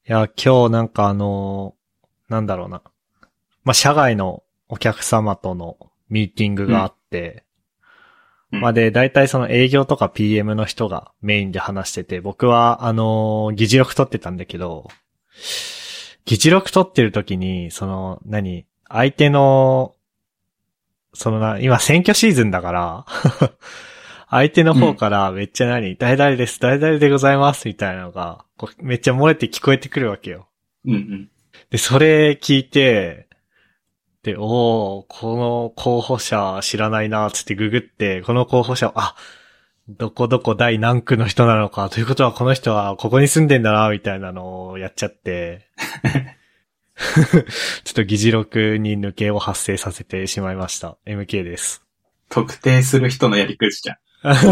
いや、今日なんかなんだろうな。まあ、社外のお客様とのミーティングがあって、まあ、 うん。 で、大体その営業とか PM の人がメインで話してて、僕は議事録取ってたんだけど、議事録取ってる時に、相手の、今選挙シーズンだから、相手のうん。 方からめっちゃ誰々です、誰々でございます、みたいなのが、こうめっちゃ漏れて聞こえてくるわけよ。 うん。 で、それ聞いて、で、この候補者知らないな、つってググって、この候補者、どこどこ第何区の人なのか、ということはこの人はここに住んでんだな、みたいなのをやっちゃって、ちょっと議事録に抜けを発生させてしまいました。MK です。 特定する人のやり口じゃん。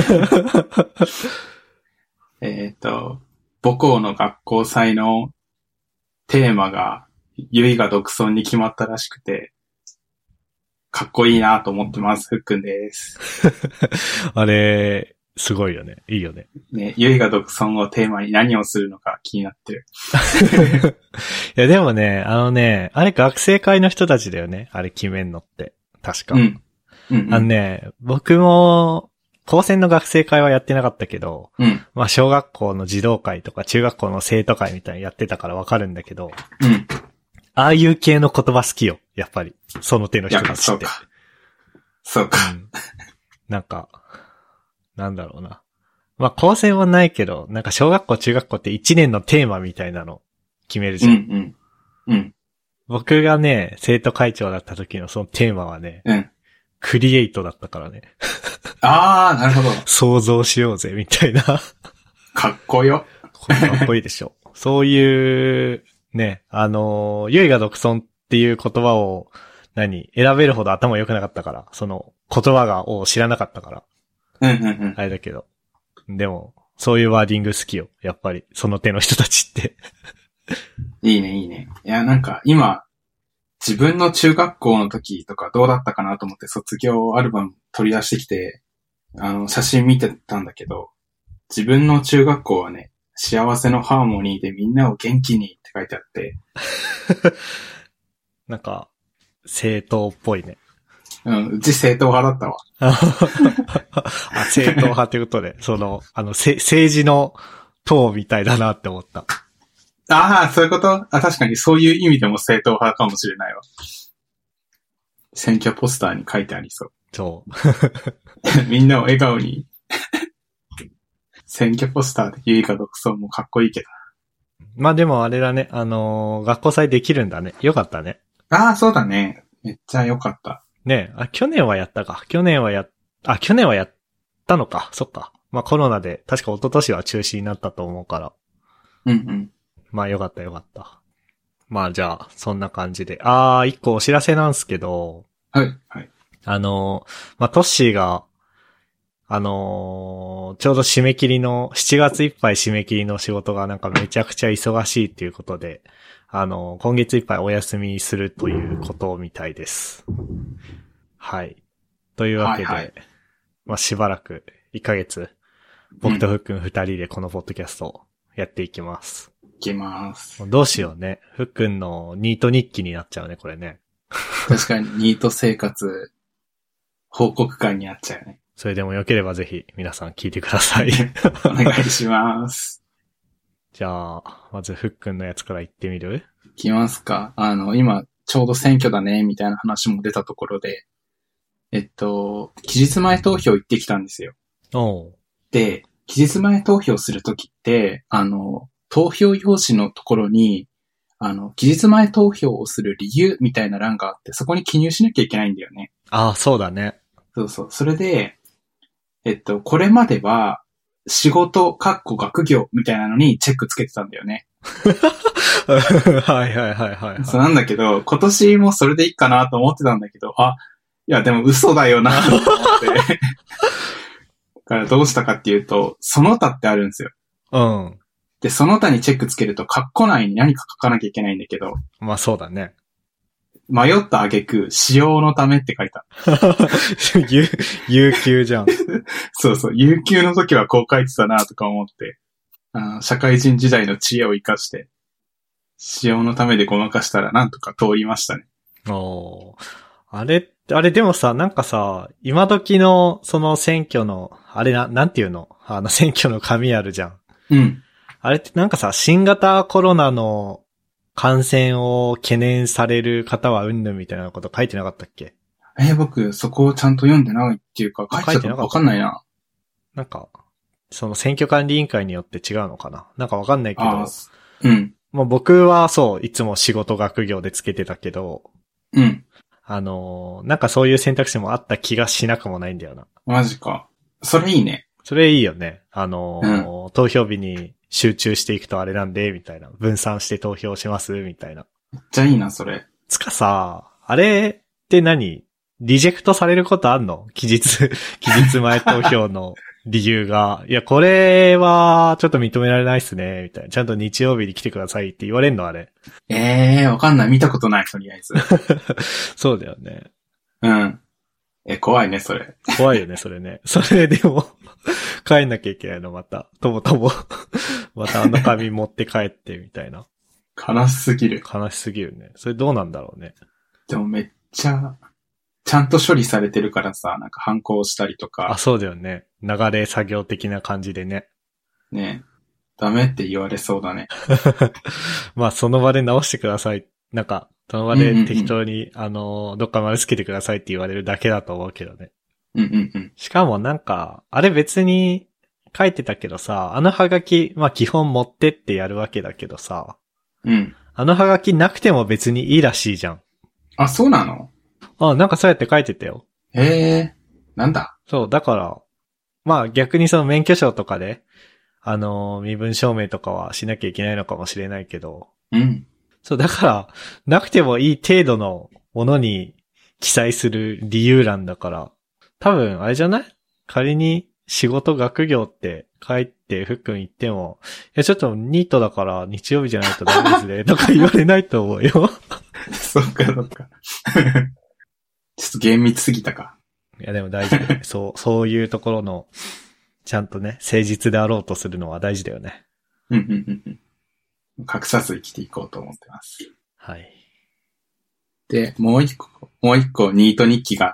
母校の学校祭のテーマが、ゆいが独尊に決まったらしくて、かっこいいなと思ってます。ふっくんです。 あれ、すごいよね。いいよね。 ね、ゆいが独尊をテーマに何をするのか気になってる。 いや、でもね、あれ学生会の人たちだよね。あれ決めんのって。確か。 うん。うんうん。 僕も、高専の学生会はやってなかったけど、 うん。 まあ、小学校の児童会とか中学校の生徒会みたいにやってたからわかるんだけど、 うん。 ああいう系の言葉好きよ。やっぱり。その手の人たちって。 そうか。そうか。 うん。なんか、なんだろうな。まあ、高専はないけど、なんか小学校中学校って1年のテーマみたいなの決めるじゃん。 うんうん。うん。 僕がね、生徒会長だった時のそのテーマはね、 うん。 クリエイトだったからね。 あー、なるほど。 想像しようぜ、みたいな。 かっこよ。 かっこいいでしょ。そういう、ね、ゆいが独尊っていう言葉を、選べるほど頭良くなかったから、その言葉を知らなかったから、 うんうんうん。 あれだけど。でも、そういうワーディング好きよ。やっぱり、その手の人たちって。 いいね、いいね。いや、なんか今、自分の中学校の時とかどうだったかなと思って卒業アルバム取り出してきて、写真見てたんだけど、自分の中学校はね、幸せのハーモニーでみんなを元気にって書いてあって、 なんか、正当っぽいね。 うん、うち正統派だったわ。 正当派ということで、政治の党みたいだなって思った。 ああ、そういうこと？確かにそういう意味でも正統派かもしれないわ。選挙ポスターに書いてありそう。 そう。 みんなを笑顔に。選挙ポスターでゆいか独尊もかっこいいけど。 まあでもあれだね、学校祭できるんだね。よかったね。 ああ、そうだね。めっちゃ良かった。 ねえ、去年はやったか。去年はやったのか。そっか。まあコロナで、確か一昨年は中止になったと思うから。 うんうん。 まあよかったよかった。まあじゃあ、そんな感じで。一個お知らせなんすけど、 はい、はい。 まあトッシーが、ちょうど締め切りの、7月いっぱい締め切りの仕事がなんかめちゃくちゃ忙しいっていうことで、今月いっぱいお休みするということみたいです。はい。というわけで、 はいはい。 まあ、しばらく、1ヶ月、僕とふっくん2人でこのポッドキャストをやっていきます。 いきます。 どうしようね。ふっくんのニート日記になっちゃうね、これね。 確かにニート生活報告会になっちゃうね。 それでも良ければぜひ皆さん聞いてください。 お願いします。 じゃあ、まずふっくんのやつから言ってみる？ いきますか。今、ちょうど選挙だね、みたいな話も出たところで、期日前投票行ってきたんですよ。 おう。 で、期日前投票するときって、投票用紙のところに、期日前投票をする理由みたいな欄があって、そこに記入しなきゃいけないんだよね。 そうだね。 そうそう。それで、これまでは、仕事、学業みたいなのにチェックつけてたんだよね。 はいはいはいはい、はい。 そうなんだけど、今年もそれでいいかなと思ってたんだけど、いやでも嘘だよなと思って。だからどうしたかっていうと、その他ってあるんですよ。 うん。 で、その他にチェックつけると、カッコ内に何か書かなきゃいけないんだけど、 まあそうだね。 迷った挙句、使用のためって書いた。 有給じゃん。 そうそう、有給の時はこう書いてたなとか思って、社会人時代の知恵を活かして使用のためでごまかしたらなんとか通りましたね。 おー。あれでもさ、なんかさ、今時のその選挙の、なんていうの？選挙の紙あるじゃん。 うん。 あれってなんかさ、新型コロナの感染を懸念される方はうんぬんみたいなこと書いてなかったっけ？ 僕、そこをちゃんと読んでないっていうか、書いてたかわかんないな。 なんか、その選挙管理委員会によって違うのかな？なんかわかんないけど。 うん。 もう僕はそう、いつも仕事学業でつけてたけど、 うん。 なんかそういう選択肢もあった気がしなくもないんだよな。 マジか。それいいね。 それいいよね。投票日に集中していくとあれなんで、みたいな。分散して投票します、みたいな。 めっちゃいいな、それ。 つかさ、あれって何？リジェクトされることあんの？期日前投票の理由が。いや、これはちょっと認められないっすね、みたいな。ちゃんと日曜日に来てくださいって言われんのあれ。 わかんない。見たことない、とりあえず。 そうだよね。 うん。怖いね、それ。 怖いよね、それね。それでも、帰んなきゃいけないの、また。とも。また紙持って帰って、みたいな。 悲しすぎる。 悲しすぎるね。それどうなんだろうね。 でもめっちゃ、ちゃんと処理されてるからさ、なんか反抗したりとか。 そうだよね。流れ作業的な感じでね。 ね。ダメって言われそうだね。 まあ、その場で直してください。なんか、その場で適当に、どっか丸つけてくださいって言われるだけだと思うけどね。しかもなんか、あれ別に書いてたけどさ、ハガキ、まあ基本持ってってやるわけだけどさ、 うん。 ハガキなくても別にいいらしいじゃん。 あ、そうなの？ なんかそうやって書いてたよ。 なんだ？ そう、だから、まあ逆にその免許証とかで、身分証明とかはしなきゃいけないのかもしれないけど、 うん。 そう、だから、なくてもいい程度のものに記載する理由欄だから、多分、あれじゃない？仮に仕事学業って書いてふっくん言っても、いや、ちょっとニートだから日曜日じゃないとダメですね、とか言われないと思うよ。 そっか。ちょっと厳密すぎたか。 いや、でも大事だよね。そういうところの、ちゃんとね、誠実であろうとするのは大事だよね。 隠さず生きていこうと思ってます。 はい。 で、もう一個ニート日記があって、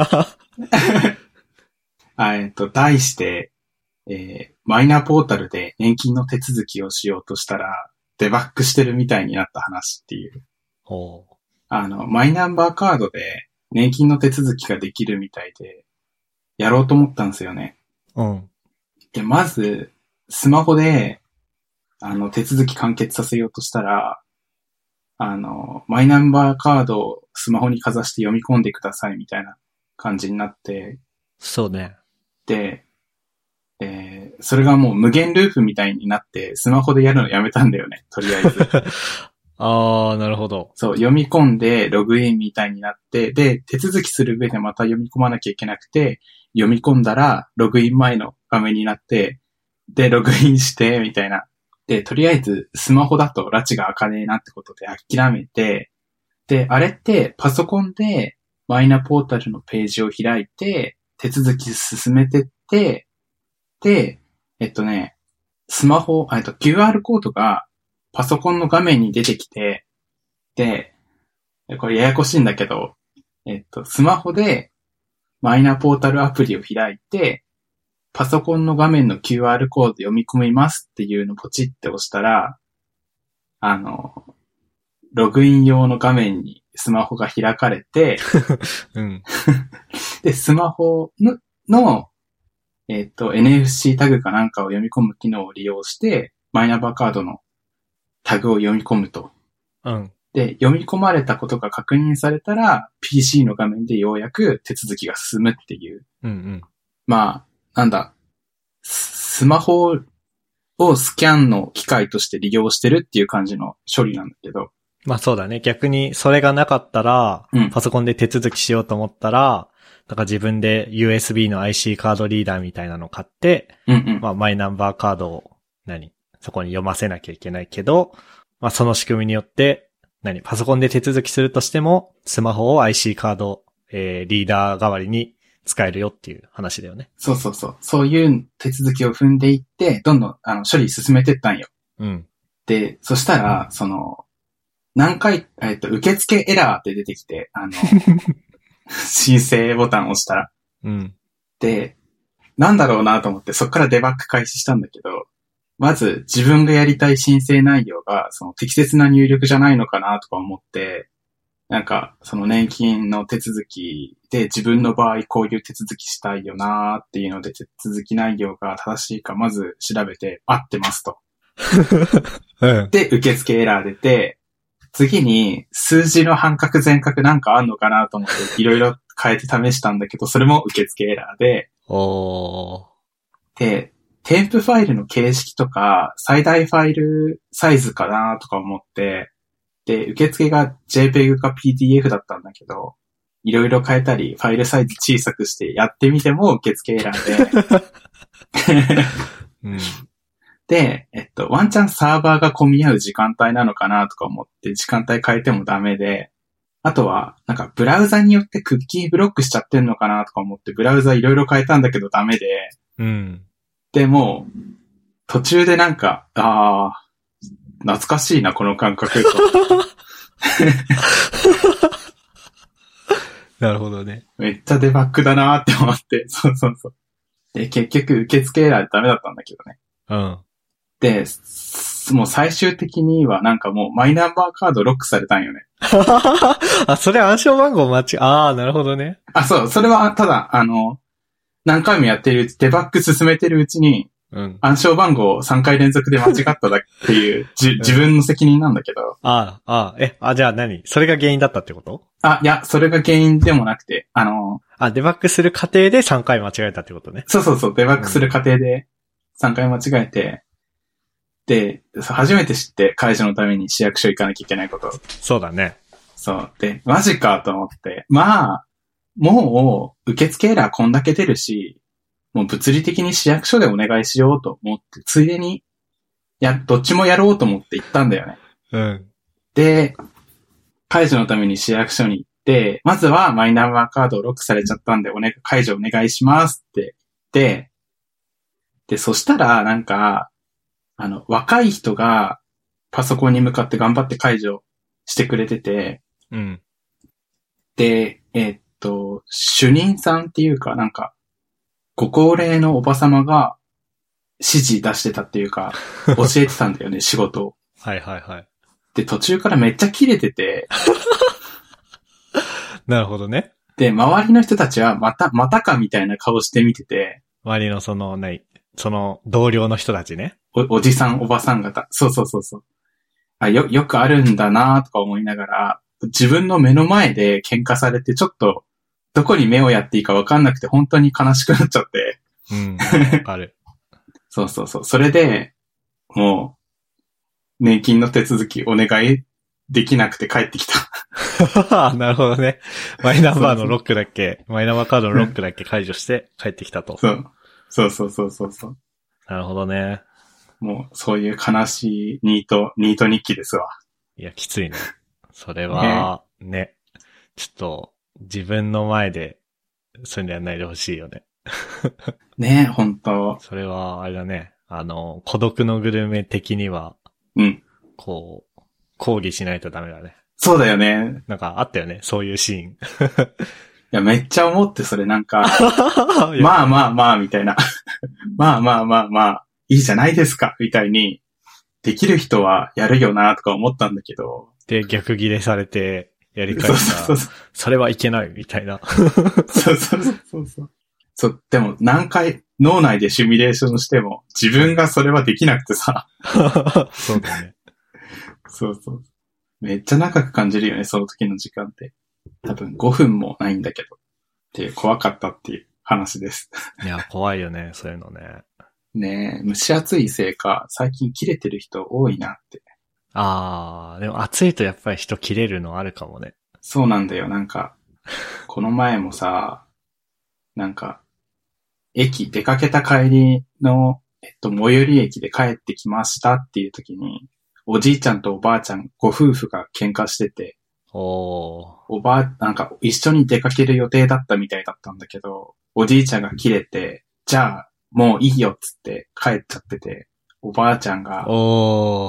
題して、マイナポータルで年金の手続きをしようとしたら、デバッグしてるみたいになった話っていう。マイナンバーカードで年金の手続きができるみたいで、やろうと思ったんですよね。 うん。 で、まず、スマホで、手続き完結させようとしたら、マイナンバーカードをスマホにかざして読み込んでくださいみたいな感じになって。 そうね。 で、それがもう無限ループみたいになって、スマホでやるのやめたんだよね、とりあえず。 なるほど。 そう、読み込んでログインみたいになって、で、手続きする上でまた読み込まなきゃいけなくて、読み込んだらログイン前の画面になって、で、ログインして、みたいな。で、とりあえずスマホだと拉致が開かねえなってことで諦めて、で、あれってパソコンでマイナポータルのページを開いて、手続き進めてって、で、スマホ、QR コードがパソコンの画面に出てきて、で、これややこしいんだけど、スマホでマイナポータルアプリを開いて、パソコンの画面の QR コード読み込みますっていうのをポチって押したら、ログイン用の画面にスマホが開かれて、 うん、 で、スマホのNFC タグかなんかを読み込む機能を利用して、マイナンバーカードのタグを読み込むと。 うん。 で、読み込まれたことが確認されたら、PC の画面でようやく手続きが進むっていう。 うんうん。 まあ、スマホをスキャンの機械として利用してるっていう感じの処理なんだけど。 まあそうだね。逆にそれがなかったら、 うん、 パソコンで手続きしようと思ったら、だから自分で USB の IC カードリーダーみたいなのを買って、まあマイナンバーカードをそこに読ませなきゃいけないけど、まあその仕組みによって、パソコンで手続きするとしても、スマホを IC カード、リーダー代わりに使えるよっていう話だよね。 そう。そういう手続きを踏んでいって、どんどん処理進めてったんよ。 うん。 で、そしたら、何回、受付エラーって出てきて、申請ボタンを押したら。 うん。 で、なんだろうなと思ってそっからデバッグ開始したんだけど、まず自分がやりたい申請内容が適切な入力じゃないのかなとか思って、なんか年金の手続きで自分の場合こういう手続きしたいよなっていうので手続き内容が正しいかまず調べて合ってますと。 うん、 で、受付エラー出て、次に数字の半角全角なんかあんのかなと思っていろいろ変えて試したんだけど、それも受付エラーで、で、添付ファイルの形式とか、最大ファイルサイズかなとか思って、で、受付が JPEG か PDF だったんだけど、いろいろ変えたり、ファイルサイズ小さくしてやってみても受付エラーで、 うん、 で、ワンチャンサーバーが混み合う時間帯なのかなとか思って時間帯変えてもダメで、あとは、なんかブラウザによってクッキーブロックしちゃってんのかなとか思ってブラウザいろいろ変えたんだけどダメで、 うん。 で、もう、途中でなんか、懐かしいな、この感覚と。 なるほどね。 めっちゃデバッグだなって思って、そう。で、結局受付エラーでダメだったんだけどね。 うん。 で、もう最終的にはなんかもうマイナンバーカードロックされたんよね。 あ、それ暗証番号なるほどね。 そう、それはただ、何回もやってるデバッグ進めてるうちに、 うん、 暗証番号を3回連続で間違っただっていう、自分の責任なんだけど。 じゃあ何それが原因だったってこと？ いや、それが原因でもなくて、 デバッグする過程で3回間違えたってことね。 そう、デバッグする過程で3回間違えて、で、初めて知って解除のために市役所行かなきゃいけないこと。 そうだね。 そう。で、マジかと思って、まあ、もう、受付エラーこんだけ出るし、もう物理的に市役所でお願いしようと思って、ついでに、どっちもやろうと思って行ったんだよね。 うん。で、 解除のために市役所に行って、まずはマイナンバーカードをロックされちゃったんで、解除お願いしますって言って、で、そしたら、なんか、若い人がパソコンに向かって頑張って解除してくれてて、 うん。 で、主任さんっていうか、なんか、ご高齢のおばさまが指示出してたっていうか、教えてたんだよね、仕事を。 はい。 で、途中からめっちゃキレてて。 なるほどね。 で、周りの人たちはまたかみたいな顔して見てて。 周りの同僚の人たちね。 おじさん、おばさん方。そう。よくあるんだなとか思いながら、自分の目の前で喧嘩されて、ちょっと、どこに目をやっていいか分かんなくて、本当に悲しくなっちゃって。 うん、わかる。 そう。それで、もう、年金の手続きお願いできなくて帰ってきた。 なるほどね。マイナンバーのロックだけ、マイナンバーカードのロックだけ解除して帰ってきたと。 そう。 なるほどね。 もう、そういう悲しいニート日記ですわ。 いや、きついね。それは、ね。ちょっと、自分の前で、そういうのやんないでほしいよね。 ね、本当。 それは、あれだね。孤独のグルメ的には、 うん。 抗議しないとダメだね。 そうだよね。 なんかあったよね、そういうシーン。 いや、めっちゃ思って、それなんか、まあ、みたいな。まあ、いいじゃないですか、みたいに、できる人はやるよな、とか思ったんだけど。 で、逆ギレされて、やり返した。それはいけない、みたいな。 そう、でも何回脳内でシミュレーションしても、自分がそれはできなくてさ。 そうだね。 そう。めっちゃ長く感じるよね、その時の時間って。多分5分もないんだけど。っていう、怖かったっていう話です。 いや、怖いよね、そういうのね。 ねえ、蒸し暑いせいか、最近切れてる人多いなって。 でも暑いとやっぱり人切れるのあるかもね。 そうなんだよ、なんか、この前もさ、なんか、出かけた帰りの、最寄り駅で帰ってきましたっていう時に、おじいちゃんとおばあちゃん、ご夫婦が喧嘩してて、なんか一緒に出かける予定だったみたいだったんだけど、おじいちゃんが切れて、じゃあ、もういいよっつって帰っちゃってて、おばあちゃんが、も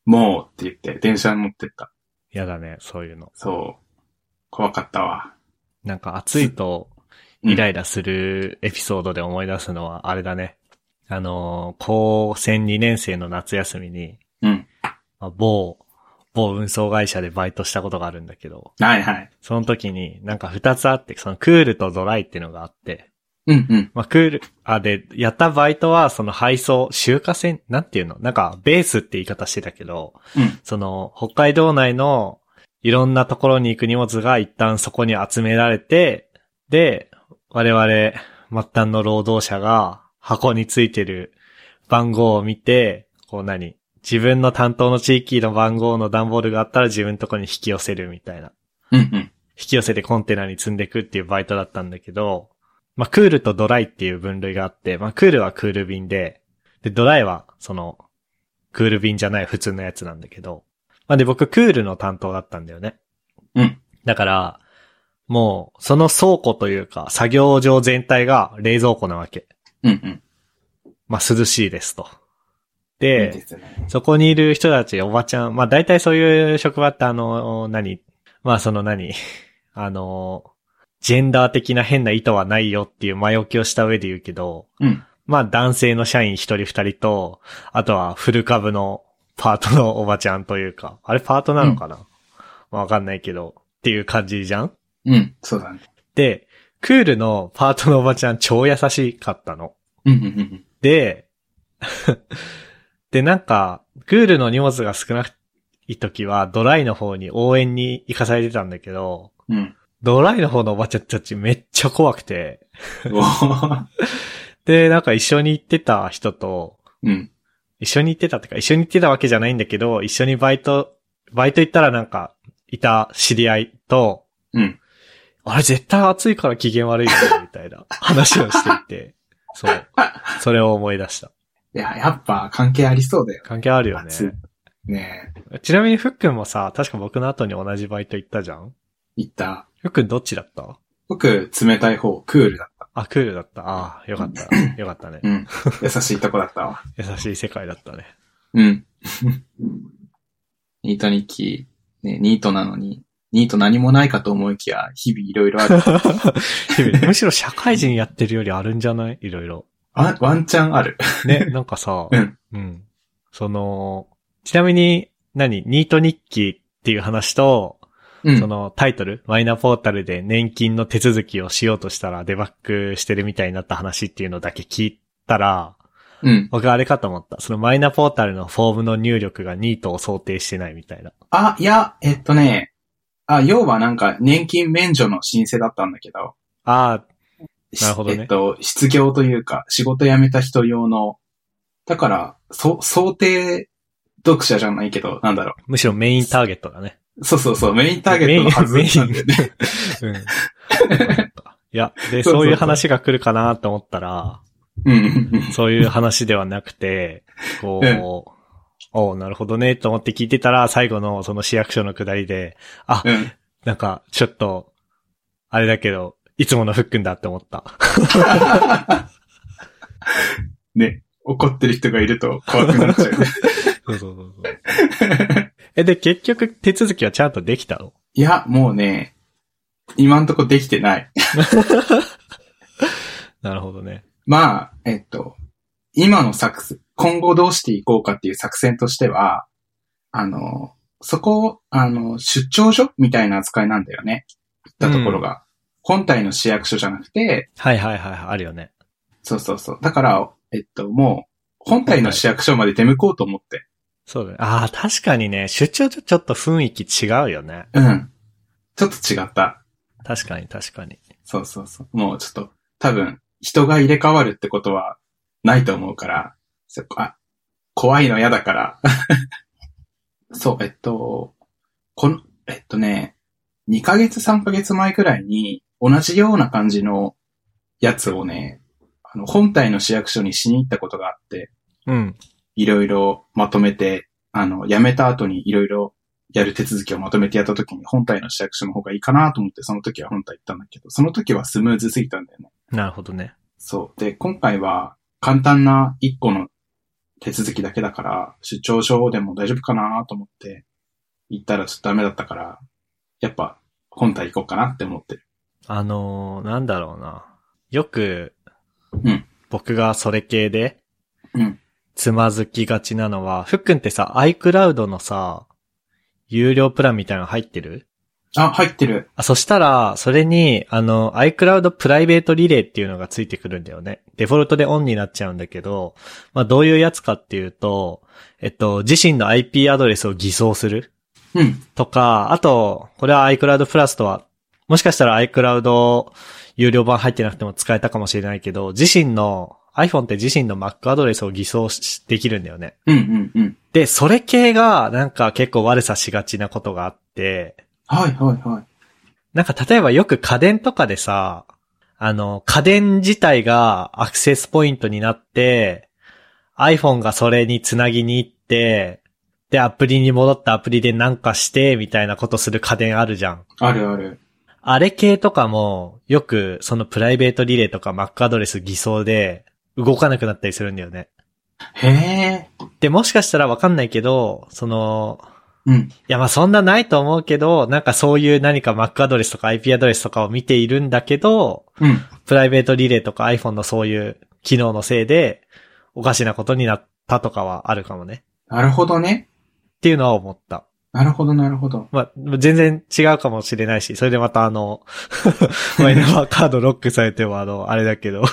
もうって言って電車に乗ってった。 やだね、そういうの。 そう。怖かったわ。 なんか暑いとイライラするエピソードで思い出すのはあれだね。高専2年生の夏休みに、 うん。 まあ、某運送会社でバイトしたことがあるんだけど、 はいはい。 その時になんか2つあって、そのクールとドライっていうのがあって、 うんうん。 まあ、クール、で、やったバイトはその配送、集荷船、なんていうのなんかベースって言い方してたけど、 うん。 その北海道内のいろんなところに行く荷物が一旦そこに集められて、で、我々末端の労働者が箱についてる番号を見て、こう自分の担当の地域の番号の段ボールがあったら自分のところに引き寄せるみたいな。 うんうん。 引き寄せてコンテナに積んでいくっていうバイトだったんだけど、まあクールとドライっていう分類があって、まあクールはクール便で、ドライはそのクール便じゃない普通のやつなんだけど、まあで僕クールの担当だったんだよね。 うん。 だから、もうその倉庫というか作業場全体が冷蔵庫なわけ。 うんうん。 まあ涼しいですと。 いいで、 ですね。 そこにいる人たち、おばちゃん、まあ大体そういう職場ってまあそのジェンダー的な変な意図はないよっていう前置きをした上で言うけど、 うん。 まあ男性の社員一人二人と、あとはフル株のパートのおばちゃんというか、あれパートなのかな、わかんないけど、っていう感じじゃん。 うん。そうだね。 で、クールのパートのおばちゃん超優しかったの。 うんうんうんで、でなんか、クールの荷物が少ない時はドライの方に応援に行かされてたんだけど、 うん。うん。 ドライの方のおばちゃんたちめっちゃ怖くて。 おーで、なんか一緒に行ってた人と、 うん。 一緒に行ってたってか、一緒に行ってたわけじゃないんだけど、一緒にバイト行ったらなんか、いた知り合いと、 うん。 あれ絶対暑いから機嫌悪いよね、みたいな話をしていて、そう。それを思い出した。 いや、やっぱ関係ありそうだよ。 関係あるよね。 暑いねちなみにふっくんもさ、確か僕の後に同じバイト行ったじゃん？ 言った。 ふっくんどっちだった？ 僕、冷たい方、クールだった。 あ、クールだった。ああ、よかった。よかったね。 うん。優しいとこだったわ。 優しい世界だったね。 うん。ニート日記、ね、ニートなのに、ニート何もないかと思いきや、日々いろいろある。 日々むしろ社会人やってるよりあるんじゃない？いろいろ。 ワンチャンある。 ね、なんかさ、 うん。 うん。ちなみに、ニート日記っていう話と、 うん。 そのタイトル、マイナポータルで年金の手続きをしようとしたらデバッグしてるみたいになった話っていうのだけ聞いたら、 うん。 僕あれかと思った。そのマイナポータルのフォームの入力がニートを想定してないみたいな。 あ、いや、要はなんか年金免除の申請だったんだけど。 ああ、なるほどね。 失業というか、仕事辞めた人用の、だから、想定読者じゃないけど、なんだろむしろメインターゲットだね。 そう、メインターゲットのはずなんだよね。 うん。いや、で、そういう話が来るかなと思ったら、そういう話ではなくて、こう、なるほどね、と思って聞いてたら、最後のその市役所の下りで、なんか、ちょっと、あれだけど、いつものふっくんだって思った。 ね、怒ってる人がいると怖くなっちゃうね。 そう。で、結局手続きはちゃんとできたの？ いや、もうね、今んとこできてない。 なるほどね。 まあ、今の今後どうしていこうかっていう作戦としては、そこ、出張所みたいな扱いなんだよね。行ったところが。本体の市役所じゃなくて。 はい、あるよね。 そう。だから、もう、本体の市役所まで出向こうと思って。 そうだね。ああ、確かにね、出張とちょっと雰囲気違うよね。 うん。ちょっと違った。 確かに。 そう。もうちょっと、多分、人が入れ替わるってことはないと思うから、怖いの嫌だから。そう、2ヶ月3ヶ月前くらいに、同じような感じのやつをね、本体の市役所にしに行ったことがあって、 うん。 いろいろまとめて、辞めた後にいろいろやる手続きをまとめてやった時に本体の市役所の方がいいかなと思って、その時は本体行ったんだけど、その時はスムーズすぎたんだよね。 なるほどね。 そう。で、今回は簡単な一個の手続きだけだから、出張所でも大丈夫かなと思って行ったらちょっとダメだったから、やっぱ本体行こうかなって思ってる。 なんだろうな。よく、 うん。 僕がそれ系で、 うん。 つまずきがちなのは、ふっくんってさ、iCloud のさ、有料プランみたいなの入ってる？ あ、入ってる。 そしたら、それに、iCloud プライベートリレーっていうのがついてくるんだよね。デフォルトでオンになっちゃうんだけど、まあ、どういうやつかっていうと、自身の IP アドレスを偽装するうん。 とか、あと、これは iCloud プラスとは、もしかしたら iCloud 有料版入ってなくても使えたかもしれないけど、iPhone って自身の Mac アドレスを偽装できるんだよね。 うんうんうん。 で、それ系がなんか結構悪さしがちなことがあって、 はいはいはい。 なんか例えばよく家電とかでさ、家電自体がアクセスポイントになって、iPhone がそれにつなぎに行って、で、アプリに戻ったアプリでなんかして、みたいなことする家電あるじゃん。 あるある。 あれ系とかも、よくそのプライベートリレーとか Mac アドレス偽装で動かなくなったりするんだよね。 へえ。 で、もしかしたらわかんないけど、 うん。 いやまあそんなないと思うけど、なんかそういう何か Mac アドレスとか IP アドレスとかを見ているんだけど、 うん。 プライベートリレーとか iPhone のそういう機能のせいで、おかしなことになったとかはあるかもね。 なるほどね。 っていうのは思った。 なるほどなるほど。 まあ、全然違うかもしれないし、それでまたマイナンバーカードロックされてもあれだけど。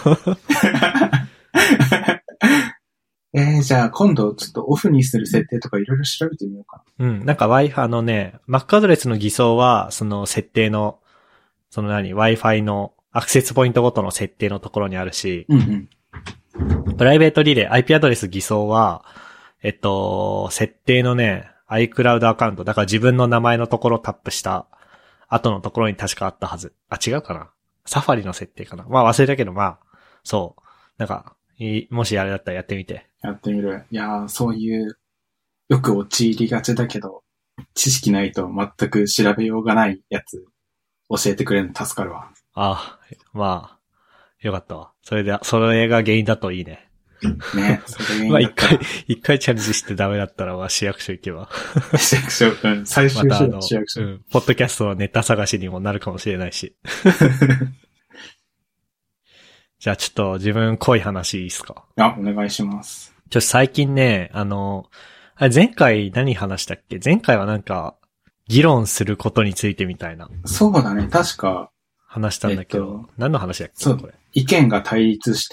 じゃあ今度ちょっとオフにする設定とかいろいろ調べてみようかうん、なんか Wi-Fi Mac アドレスの偽装は、その設定の、Wi-Fi のアクセスポイントごとの設定のところにあるし、 な。うんうん。 プライベートリレー、IP アドレス偽装は、設定のね、iCloud アカウント、だから自分の名前のところをタップした後のところに確かあったはず。あ、違うかな？サファリの設定かな？まあ忘れたけど、まあ、そう。なんか、もしあれだったらやってみて。 やってみる。いやー、そういう、よく陥りがちだけど、知識ないと全く調べようがないやつ、教えてくれるの助かるわ。 ああ、まあ、よかったわ。それが原因だといいね。 ね、それがいいんまあだったら。 一回チャレンジしてダメだったら、市役所行けば。 市役所、うん、最終手段市役所。 ポッドキャストのネタ探しにもなるかもしれないし。じゃあちょっと自分濃い話いいっすか？ あ、お願いします。 最近ね、前回何話したっけ？前回はなんか、議論することについてみたいな。 そうだね、確か。 話したんだけど、何の話だっけ？ そうこれ。 意見が対立して、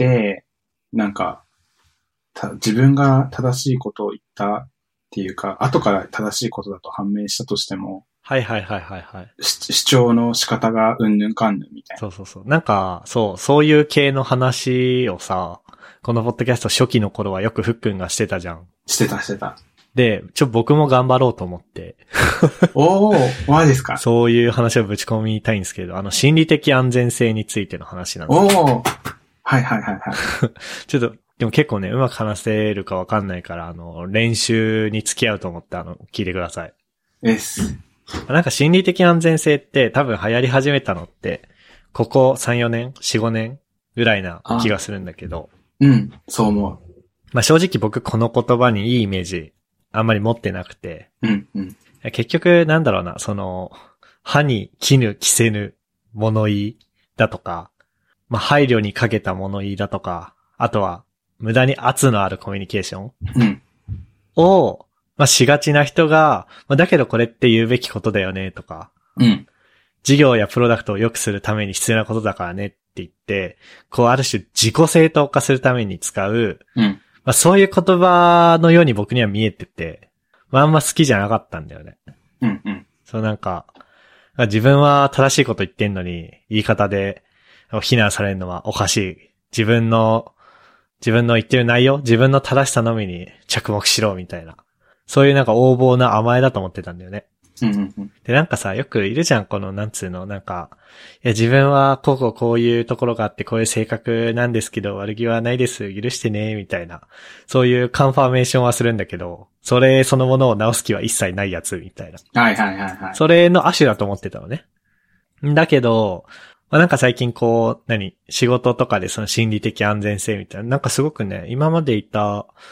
なんか、自分が正しいことを言ったっていうか、後から正しいことだと判明したとしても、 はいはいはいはいはい。 主張の仕方がうんぬんかんぬんみたいな。 そうそうそう。なんか、そういう系の話をさ、このポッドキャスト初期の頃はよくふっくんがしてたじゃん。 してた。 で、僕も頑張ろうと思って。 おー、マジですか？ そういう話をぶち込みたいんですけど、心理的安全性についての話なんですよ。 おー、はい。 ちょっと、でも結構ね、うまく話せるかわかんないから、練習に付き合うと思って聞いてください。 です。 なんか心理的安全性って多分流行り始めたのって、ここ3、4年 ?4、5年ぐらいな気がするんだけど。 うん、そう思う。 まあ正直僕この言葉にいいイメージあんまり持ってなくて。 うん。 結局なんだろうな、歯に衣着せぬ物言いだとか、まあ配慮にかけた物言いだとか、あとは無駄に圧のあるコミュニケーションを、まあ、しがちな人が、まあ、だけどこれって言うべきことだよねとか、事業やプロダクトを良くするために必要なことだからねって言って、こうある種自己正当化するために使う、まあ、そういう言葉のように僕には見えてて、まあ、あんま好きじゃなかったんだよね。そうなんか、自分は正しいこと言ってんのに、言い方で非難されるのはおかしい。自分の言ってる内容、自分の正しさのみに着目しろみたいな。そういうなんか横暴な甘えだと思ってたんだよね。で、なんかさ、よくいるじゃん、なんつうの、なんか、いや、自分はこういうところがあって、こういう性格なんですけど、悪気はないです、許してね、みたいな。そういうカンファーメーションはするんだけど、そのものを直す気は一切ないやつ、みたいな。 はい。 それの亜種だと思ってたのね。だけど、まあ、なんか最近仕事とかでその心理的安全性みたいな、なんかすごくね、今までいた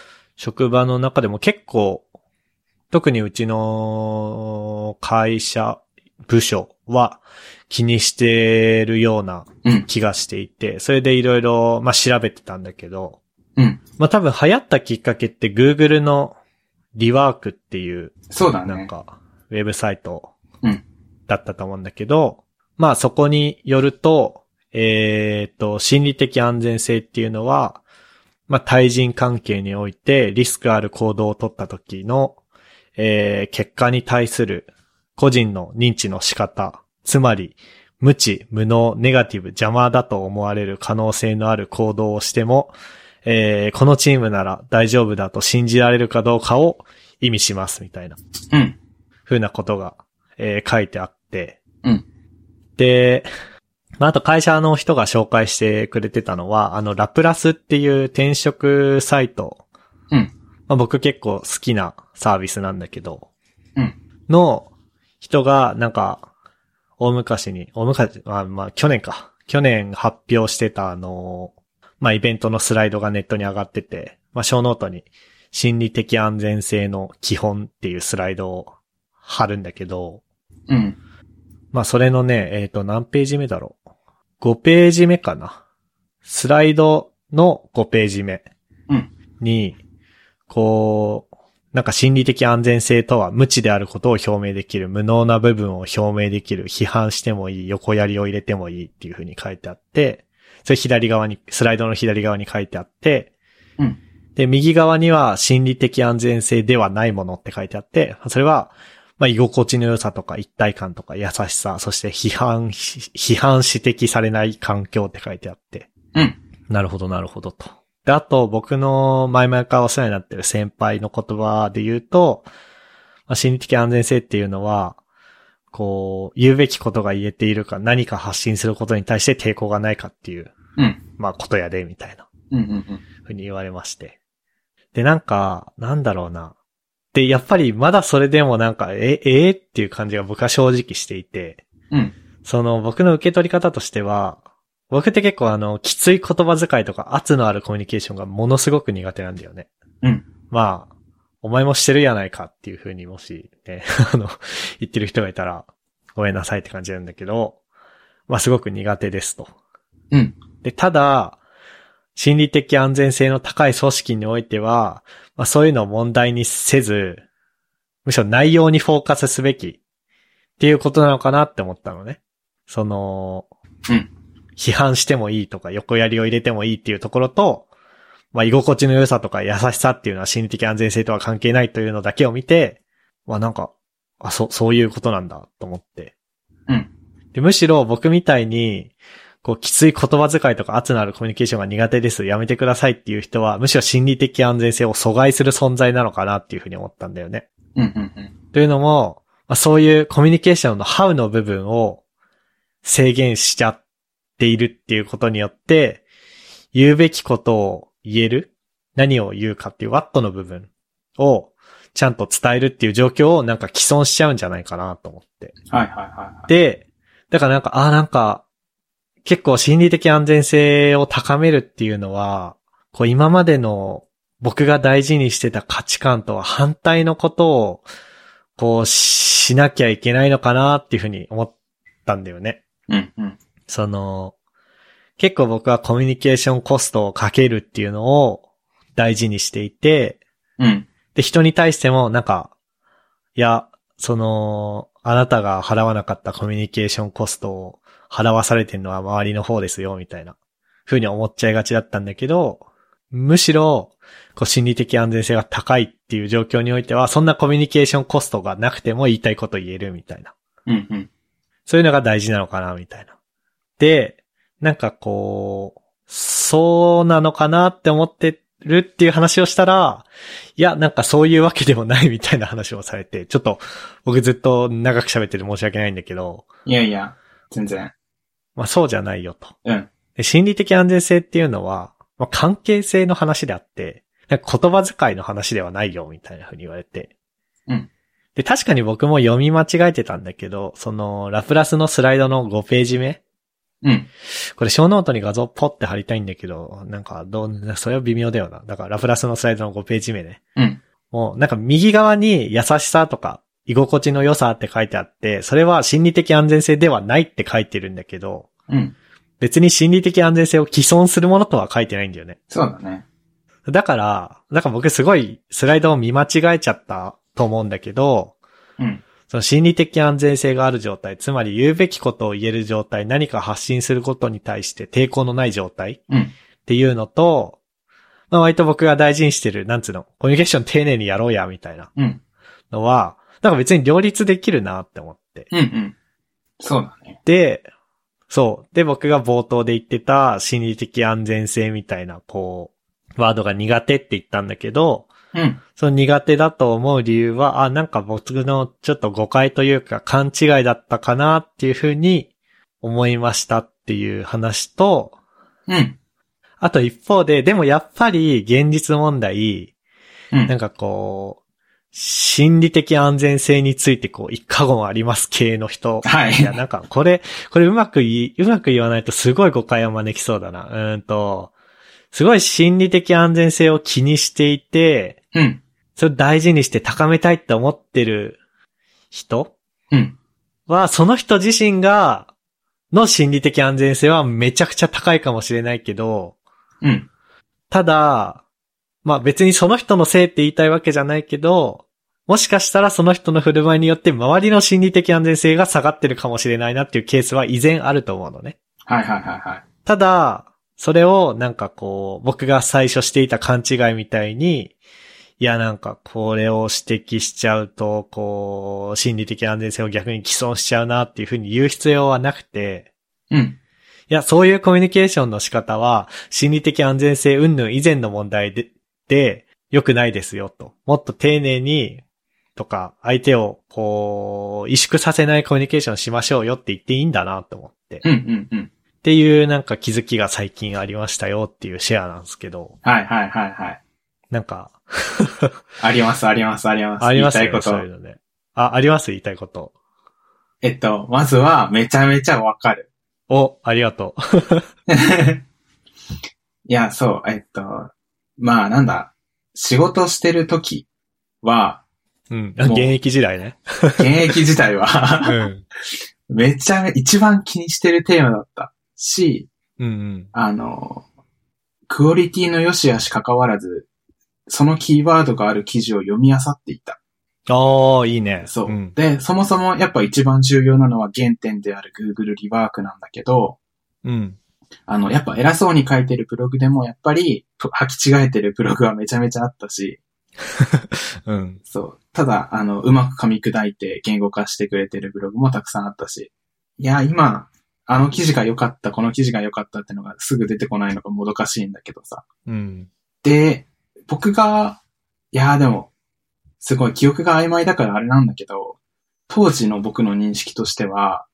職場の中でも結構、特にうちの会社、部署は気にしてるような気がしていて、それでいろいろ、まあ、調べてたんだけど、まあ、多分流行ったきっかけって Google のリワークっていう、 そうだね。 なんか、ウェブサイトだったと思うんだけど、まあ、そこによると、心理的安全性っていうのは、まあ、対人関係においてリスクある行動を取った時の、結果に対する個人の認知の仕方、つまり無知、無能、ネガティブ、邪魔だと思われる可能性のある行動をしても、このチームなら大丈夫だと信じられるかどうかを意味しますみたいな、ふうなことが、書いてあって、で、まあ、あと会社の人が紹介してくれてたのは、ラプラスっていう転職サイト。まあ、僕結構好きなサービスなんだけど、の人がなんか、大昔、まあ、去年発表してたまあ、イベントのスライドがネットに上がってて、まあ、小ノートに心理的安全性の基本っていうスライドを貼るんだけど、まあ、それのね、何ページ目だろう。5ページ目かな。スライドの5ページ目に、こう、なんか心理的安全性とは無知であることを表明できる、無能な部分を表明できる、批判してもいい、横槍を入れてもいいっていう風に書いてあって、それ左側に、スライドの左側に書いてあって、で、右側には心理的安全性ではないものって書いてあって、それは、まあ、居心地の良さとか一体感とか優しさ、そして批判指摘されない環境って書いてあって。なるほど、なるほどと。で、あと僕の前々からお世話になってる先輩の言葉で言うと、まあ、心理的安全性っていうのは、こう、言うべきことが言えているか、何か発信することに対して抵抗がないかっていう、まあ、ことやで、みたいな、ふうに言われまして。で、なんか、なんだろうな。で、やっぱりまだそれでもなんか、っていう感じが僕は正直していて、その僕の受け取り方としては、僕って結構きつい言葉遣いとか圧のあるコミュニケーションがものすごく苦手なんだよね。まあ、お前もしてるやないかっていう風にもしね、言ってる人がいたらごめんなさいって感じなんだけど、まあすごく苦手ですと。で、ただ、心理的安全性の高い組織においては、まあそういうのを問題にせず、むしろ内容にフォーカスすべきっていうことなのかなって思ったのね。批判してもいいとか横槍を入れてもいいっていうところと、まあ居心地の良さとか優しさっていうのは心理的安全性とは関係ないというのだけを見て、まあなんか、そういうことなんだと思って。で、むしろ僕みたいに、こうきつい言葉遣いとか圧のあるコミュニケーションが苦手です。やめてくださいっていう人は、むしろ心理的安全性を阻害する存在なのかなっていうふうに思ったんだよね。というのも、まあ、そういうコミュニケーションの How の部分を制限しちゃっているっていうことによって、言うべきことを言える、何を言うかっていう What の部分をちゃんと伝えるっていう状況をなんか既存しちゃうんじゃないかなと思って。で、だからなんか、結構心理的安全性を高めるっていうのは、こう今までの僕が大事にしてた価値観とは反対のことを、こうしなきゃいけないのかなっていうふうに思ったんだよね。結構僕はコミュニケーションコストをかけるっていうのを大事にしていて、で、人に対してもなんか、いや、あなたが払わなかったコミュニケーションコストを払わされてるのは周りの方ですよ、みたいな風に思っちゃいがちだったんだけど、むしろ、こう心理的安全性が高いっていう状況においては、そんなコミュニケーションコストがなくても言いたいこと言えるみたいな。そういうのが大事なのかな、みたいな。で、なんかこう、そうなのかなって思ってるっていう話をしたら、いや、なんかそういうわけでもないみたいな話をされて、ちょっと僕ずっと長く喋ってて申し訳ないんだけど。 いやいや、全然。 まあそうじゃないよと。で、心理的安全性っていうのは、まあ、関係性の話であって、なんか言葉遣いの話ではないよみたいな風に言われて。で、確かに僕も読み間違えてたんだけど、ラプラスのスライドの5ページ目うん。 これ小ノートに画像ポッて貼りたいんだけど、なんかそれは微妙だよな。だからラプラスのスライドの5ページ目ね。 うん。 もうなんか右側に優しさとか居心地の良さって書いてあって、それは心理的安全性ではないって書いてるんだけど、 うん。 別に心理的安全性を既存するものとは書いてないんだよね。 そうだね。 だから僕すごいスライドを見間違えちゃったと思うんだけど、 うん。 その心理的安全性がある状態、つまり言うべきことを言える状態、何か発信することに対して抵抗のない状態っていうのと、まあ割と僕が大事にしてる、コミュニケーション丁寧にやろうや、みたいなのは、なんか別に両立できるなって思って。 うんうん。そうだね。 で、僕が冒頭で言ってた心理的安全性みたいな、ワードが苦手って言ったんだけど、 うん。 その苦手だと思う理由は、なんか僕のちょっと誤解というか勘違いだったかなっていうふうに思いましたっていう話と、 うん。 あと一方で、でもやっぱり現実問題、 うん。 なんか心理的安全性について一過言あります系の人。 はい。 いや、なんかこれうまく言わないとすごい誤解を招きそうだな。すごい心理的安全性を気にしていて、 うん。 それを大事にして高めたいって思ってる人うん。 は、その人自身の心理的安全性はめちゃくちゃ高いかもしれないけど、 うん。 ただ、まあ別にその人のせいって言いたいわけじゃないけど、もしかしたらその人の振る舞いによって周りの心理的安全性が下がってるかもしれないなっていうケースは依然あると思うのね。 はいはいはいはい。 ただ、それを僕が最初していた勘違いみたいに、いやこれを指摘しちゃうと、心理的安全性を逆に毀損しちゃうなっていうふうに言う必要はなくて、 うん。 いや、そういうコミュニケーションの仕方は、心理的安全性云々以前の問題で良くないですよと。もっと丁寧に、とか、相手を萎縮させないコミュニケーションしましょうよって言っていいんだなと思って。 うんうんうん。 っていう気づきが最近ありましたよっていうシェアなんですけど。 はいはいはいはい。 ありますありますあります。 あります言いたいこと。 そういうのね。あります言いたいこと。 まずはめちゃめちゃわかる。 ありがとう。 いや、そう、まあ仕事してる時は、 うん。現役時代ね。 現役時代はうん、 一番気にしてるテーマだったし、 うんうん、 クオリティの良し悪し関わらず、そのキーワードがある記事を読み漁っていた。 いいね。 そう、うん。で、そもそもやっぱ一番重要なのは原点である Google リワークなんだけど、 うん。 やっぱ偉そうに書いてるブログでもやっぱり履き違えてるブログはめちゃめちゃあったし、 うん。 そう。ただ、うまく噛み砕いて言語化してくれてるブログもたくさんあったし。いや、今、記事が良かった、この記事が良かったってのがすぐ出てこないのがもどかしいんだけどさ。 うん。 で、僕が、いや、でも、すごい記憶が曖昧だからあれなんだけど、当時の僕の認識としては、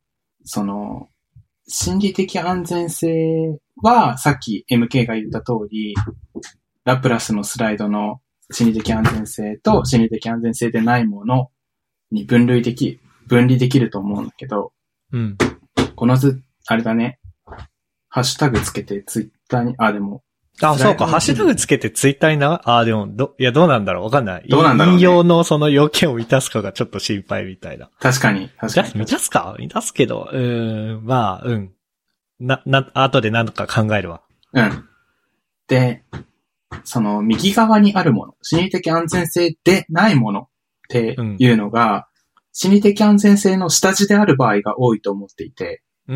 心理的安全性は、さっき MK が言った通り、ラプラスのスライドの心理的安全性と心理的安全性でないものに分離できると思うんだけど、 うん。 このあれだね、ハッシュタグつけてツイッターに、でも。 そうか、ハッシュタグつけてツイッターにでも、どうなんだろうわかんない。 どうなんだろう、ね、 引用のその要件を満たすかがちょっと心配みたいな。 確かに。 満たすけど、まあ、うん。後で何とか考えるわ。 うん。で、右側にあるもの、心理的安全性でないものっていうのが、心理的安全性の下地である場合が多いと思っていて。 うん。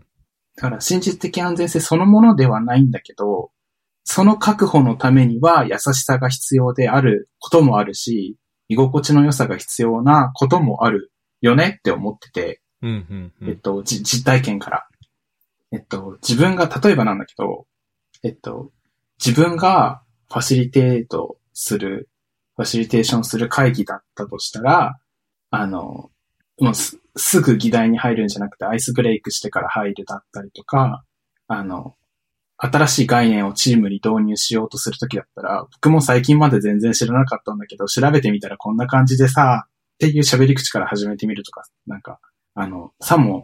だから、心理的安全性そのものではないんだけど、その確保のためには優しさが必要であることもあるし、居心地の良さが必要なこともあるよねって思ってて。実体験から。自分が、例えばなんだけど、自分がファシリテーションする会議だったとしたら、もうすぐ議題に入るんじゃなくてアイスブレイクしてから入るだったりとか、新しい概念をチームに導入しようとするときだったら、僕も最近まで全然知らなかったんだけど、調べてみたらこんな感じでさ、っていう喋り口から始めてみるとか、さも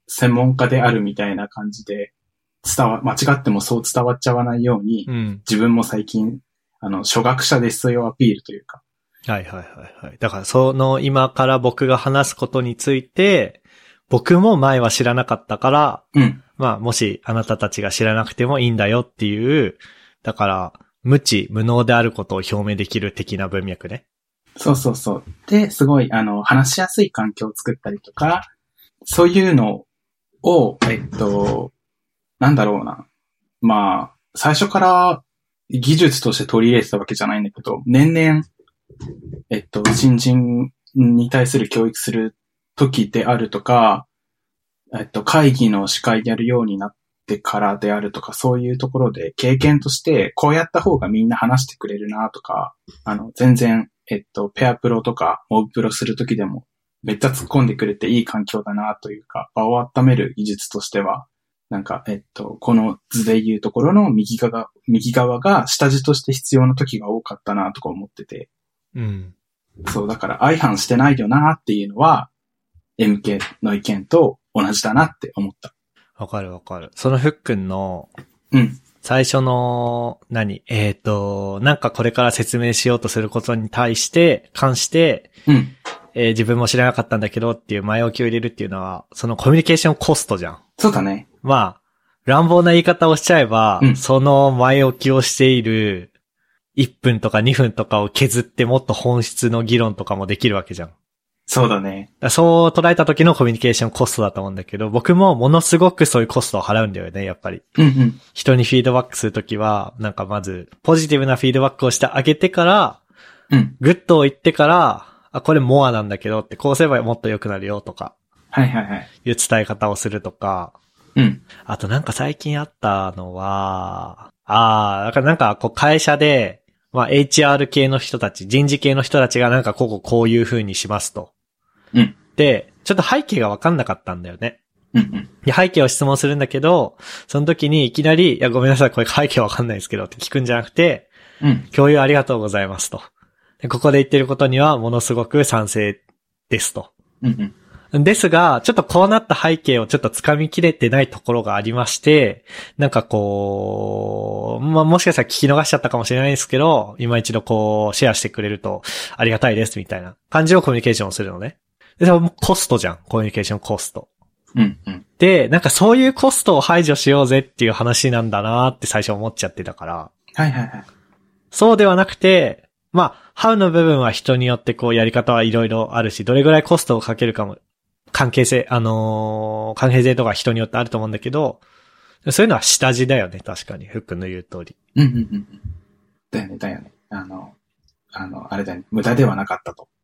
専門家であるみたいな感じで間違ってもそう伝わっちゃわないように、自分も最近、初学者ですよアピールというか。 はいはいはいはい。だから今から僕が話すことについて、僕も前は知らなかったから、まあもしあなたたちが知らなくてもいいんだよっていう、だから無知無能であることを表明できる的な文脈ね。 そうそうそう。で、すごい話しやすい環境を作ったりとか、そういうのを、なんだろうな。まあ、最初から技術として取り入れてたわけじゃないんだけど、年々、新人に対する教育する時であるとか、会議の司会やるようになってからであるとか、そういうところで経験として、こうやった方がみんな話してくれるなとか、全然、ペアプロとかモブプロする時でも、めっちゃ突っ込んでくれていい環境だなというか、場を温める技術としては、なんか、この図で言うところの右側が下地として必要な時が多かったなとか思ってて。そう、だから相反してないよなっていうのは、MK の意見と同じだなって思った。 わかるわかる。そのふっくんの、最初の、なんかこれから説明しようとすることに関して、自分も知らなかったんだけどっていう前置きを入れるっていうのは、そのコミュニケーションコストじゃん。 そうだね。 まあ、乱暴な言い方をしちゃえば、その前置きをしている1分とか2分とかを削ってもっと本質の議論とかもできるわけじゃん。 そうだね。 そう捉えた時のコミュニケーションコストだと思うんだけど、僕もものすごくそういうコストを払うんだよね、やっぱり。人にフィードバックするときは、なんかまず、ポジティブなフィードバックをしてあげてから、グッドを言ってから、これモアなんだけどって、こうすればもっと良くなるよとか。いう伝え方をするとか。あとなんか最近あったのは、だからなんかこう会社で、まあ HR 系の人たち、人事系の人たちがなんかこういう風にしますと。で、ちょっと背景がわかんなかったんだよね。で、背景を質問するんだけど、その時にいきなり、いやごめんなさい、これ背景わかんないですけどって聞くんじゃなくて、共有ありがとうございますと。で、ここで言ってることにはものすごく賛成ですと。ですが、ちょっとこうなった背景をちょっと掴みきれてないところがありまして、なんかこう、まあ、もしかしたら聞き逃しちゃったかもしれないですけど、今一度こう、シェアしてくれるとありがたいですみたいな感じのコミュニケーションをするのね。で、コストじゃん、コミュニケーションコスト。で、なんかそういうコストを排除しようぜっていう話なんだなーって最初思っちゃってたから。そうではなくて、まあ、ハウの部分は人によってこうやり方はいろいろあるし、どれぐらいコストをかけるかも、関係性とか人によってあると思うんだけど、そういうのは下地だよね、確かに。ふっくんの言う通り。 だよね。あれだよね。無駄ではなかったと。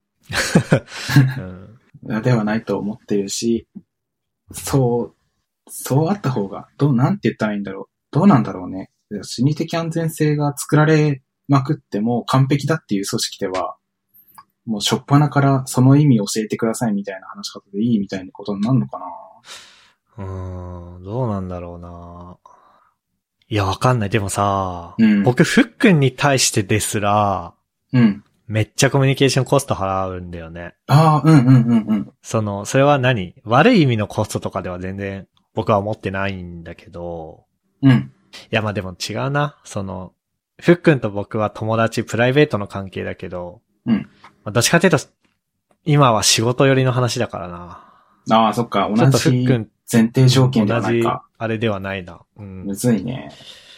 無駄ではないと思ってるし、そうあった方が、なんて言ったらいいんだろう。どうなんだろうね。心理的安全性が作られまくっても完璧だっていう組織では、もう初っ端からその意味を教えてくださいみたいな話し方でいいみたいなことになるのかな。 どうなんだろうな。いや、わかんない。でもさ、僕、ふっくんに対してですら、めっちゃコミュニケーションコスト払うんだよね。それは悪い意味のコストとかでは全然僕は思ってないんだけど、いや、まあでも違うな。ふっくんと僕は友達、プライベートの関係だけど、どっちかというと、今は仕事寄りの話だからな。 そっか、同じ前提条件ではないか。 同じ、あれではないな。 むずいね。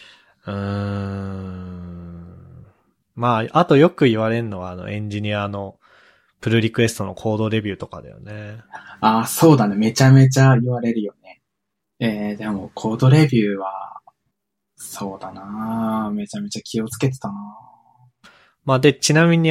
まあ、あとよく言われるのは、エンジニアのプルリクエストのコードレビューとかだよね。 そうだね。めちゃめちゃ言われるよね。でも、コードレビューは、そうだな。めちゃめちゃ気をつけてたな。 まあ、で、ちなみに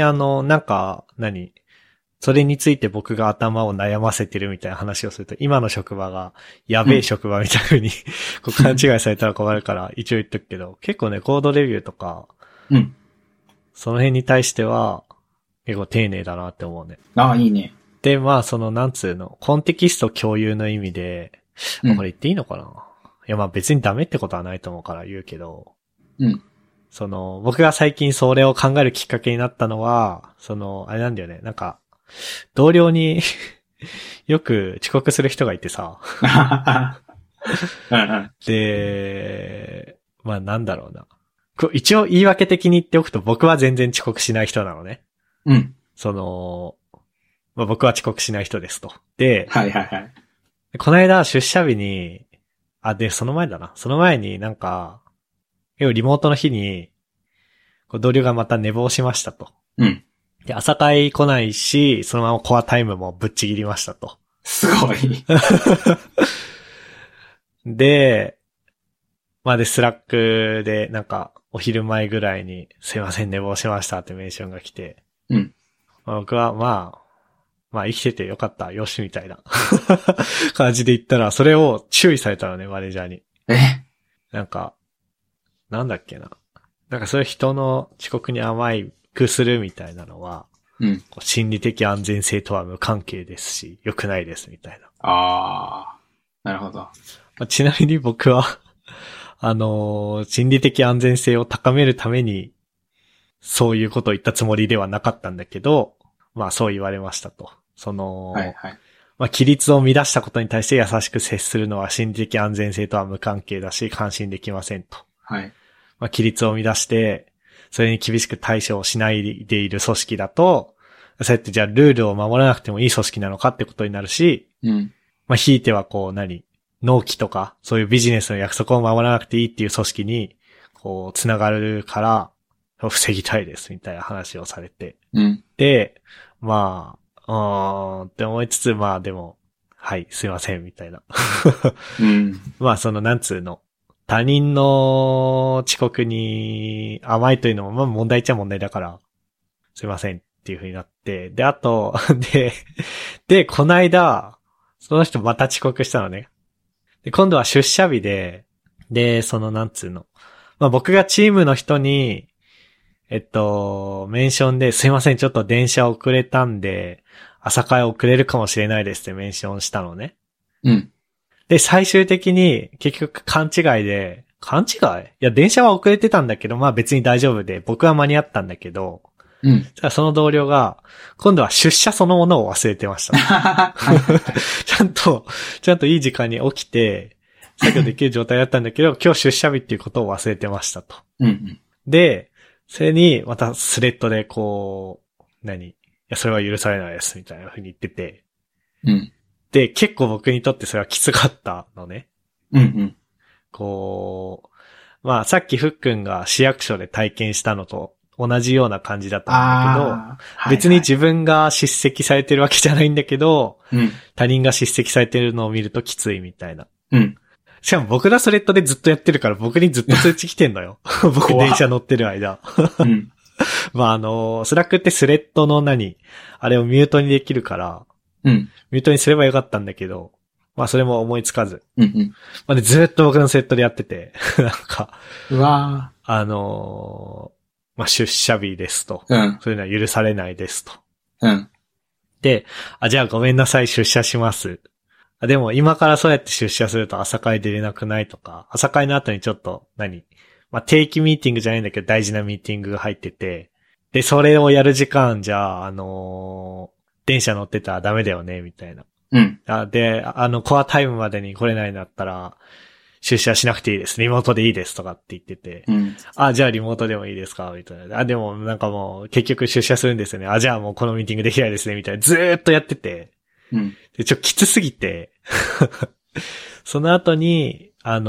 それについて僕が頭を悩ませてるみたいな話をすると、今の職場がやべえ職場みたいな風にこう勘違いされたら困るから一応言っとくけど、結構ね、コードレビューとか、その辺に対しては結構丁寧だなって思うね。 いいね。 で、まあ、コンテキスト共有の意味で、これ言っていいのかな？いや、まあ別にダメってことはないと思うから言うけど、僕が最近それを考えるきっかけになったのは、あれなんだよね。なんか、同僚によく遅刻する人がいてさ。 うんうん。 で、まあなんだろうな。一応言い訳的に言っておくと僕は全然遅刻しない人なのね。 うん。 まあ、僕は遅刻しない人ですと。で、 はいはいはい。 この間出社日に、その前だな。その前になんか、リモートの日に、同僚がまた寝坊しましたと。 うん。 で、朝会来ないし、そのままコアタイムもぶっちぎりましたと。 すごい。 で、まあで、スラックで、なんか、お昼前ぐらいに、すいません、寝坊しましたってメンションが来て、 うん。 まあ、僕は、まあ生きててよかった、よし、みたいな感じで言ったら、それを注意されたのね、マネージャーに。なんか、なんだっけな。なんかそういう人の遅刻に甘くするみたいなのは、 うん。 心理的安全性とは無関係ですし、良くないです、みたいな。 ああ、なるほど。 まあ、ちなみに僕は心理的安全性を高めるために、そういうことを言ったつもりではなかったんだけど、まあそう言われましたと。 はいはい。 まあ規律を乱したことに対して優しく接するのは心理的安全性とは無関係だし、感心できませんと。 はい。 まあ規律を乱して、それに厳しく対処をしないでいる組織だと、そうやってじゃあルールを守らなくてもいい組織なのかってことになるし、 うん。 まあひいては納期とか、そういうビジネスの約束を守らなくていいっていう組織に、つながるから、防ぎたいです、みたいな話をされて。 うん。 で、まあ、って思いつつ、まあでも、はい、すいません、みたいな。 うん。 まあなんつうの。他人の遅刻に甘いというのも、まあ問題っちゃ問題だから、すいませんっていう風になって、で、あと、で、こないだ、その人また遅刻したのね。で、今度は出社日で、なんつうの。まあ僕がチームの人に、メンションで、すいません、ちょっと電車遅れたんで、朝会遅れるかもしれないですってメンションしたのね。 うん。 で、最終的に、結局勘違いで、勘違い？いや、電車は遅れてたんだけど、まあ別に大丈夫で、僕は間に合ったんだけど、 うん。 その同僚が、今度は出社そのものを忘れてました。ちゃんといい時間に起きて、作業できる状態だったんだけど、今日出社日っていうことを忘れてましたと。 うん。 で、それに、またスレッドでいや、それは許されないです、みたいな風に言ってて。 うん。 で、結構僕にとってそれはきつかったのね。 うん。 まあ、さっきふっくんが市役所で体験したのと同じような感じだったんだけど、 はいはい、 別に自分が叱責されてるわけじゃないんだけど、 うん、 他人が叱責されてるのを見るときついみたいな。 うん。 しかも僕らスレッドでずっとやってるから僕にずっと通知来てんのよ。僕電車乗ってる間。 うん、 まあスラックってスレッドのあれをミュートにできるから、 うん。 ミュートにすればよかったんだけど、まあそれも思いつかず。 うん、うん。 まあでずっと僕のスレッドでやってて、なんか、 うわまあ出社日ですと。 うん。 そういうのは許されないですと。 うん。 で、じゃあごめんなさい、出社します。でも今からそうやって出社すると朝会出れなくないとか、朝会の後にちょっとまあ定期ミーティングじゃないんだけど大事なミーティングが入ってて、で、それをやる時間じゃあ、電車乗ってたらダメだよね、みたいな。 うん。 で、コアタイムまでに来れないんだったら、出社しなくていいです。リモートでいいですとかって言ってて。 うん。 じゃあリモートでもいいですかみたいな。でもなんかもう結局出社するんですよね。じゃあもうこのミーティングできないですね。みたいな。ずーっとやってて。 うん。 で、きつすぎて。その後に、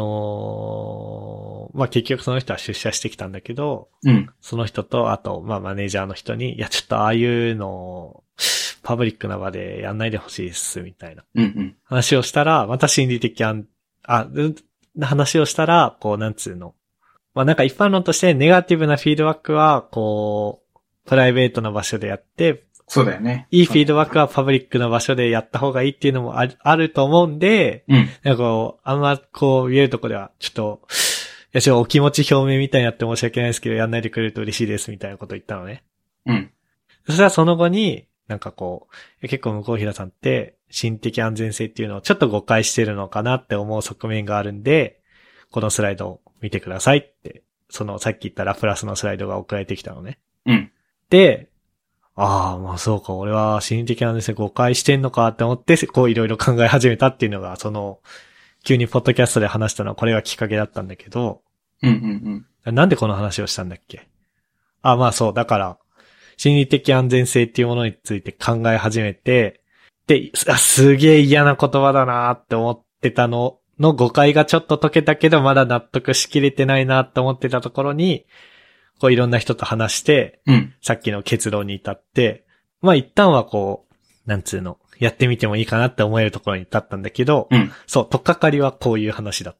まあ、結局その人は出社してきたんだけど、 うん。 その人と、あと、まあ、マネージャーの人に、いや、ちょっとああいうの、パブリックな場でやんないでほしいです、みたいな。 うん。 話をしたら、また心理的話をしたら、なんつうの。まあ、なんか一般論としてネガティブなフィードバックは、プライベートな場所でやって、 そうだよね。 いいフィードバックはパブリックな場所でやった方がいいっていうのもあると思うんで、 うん。 なんかあんま言えるとこでは、ちょっとお気持ち表明みたいになって申し訳ないですけど、やんないでくれると嬉しいですみたいなこと言ったのね。 うん。 そしたらその後に、なんか結構向平さんって、心理的安全性っていうのをちょっと誤解してるのかなって思う側面があるんで、このスライドを見てくださいって、さっき言ったラプラスのスライドが送られてきたのね。 うん。 で、 ああ、まあそうか、俺は心理的安全性誤解してんのかって思って、こういろいろ考え始めたっていうのが、急にポッドキャストで話したのはこれがきっかけだったんだけど、なんでこの話をしたんだっけ？あ、まあそう、だから、心理的安全性っていうものについて考え始めて、で、すげえ嫌な言葉だなって思ってたのの誤解がちょっと解けたけど、まだ納得しきれてないなって思ってたところに、こういろんな人と話して、さっきの結論に至って、まあ一旦はこう、なんつうの、やってみてもいいかなって思えるところに至ったんだけど、そう、とっかかりはこういう話だった。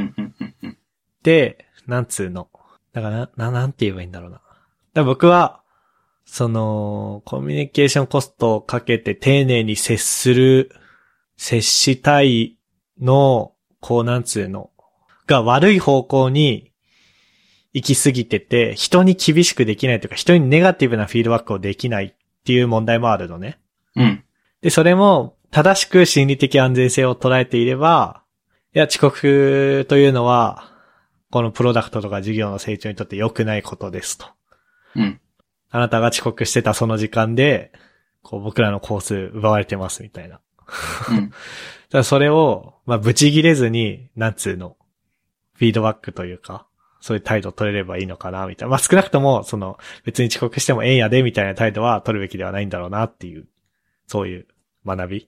で、なんつうの。だからなんて言えばいいんだろうな。だから僕は、コミュニケーションコストをかけて丁寧に接したいの、こうなんつうの、が悪い方向に行き過ぎてて、人に厳しくできないというか、人にネガティブなフィードバックをできないっていう問題もあるのね。で、それも正しく心理的安全性を捉えていれば、いや、遅刻というのは、このプロダクトとか事業の成長にとって良くないことですと。あなたが遅刻してたその時間で、こう僕らのコース奪われてますみたいな。だからそれを、まあ、ブチ切れずに、なんつうの、フィードバックというか、そういう態度を取れればいいのかな、みたいな。まあ、少なくとも、別に遅刻してもええんやで、みたいな態度は取るべきではないんだろうなっていう、そういう学び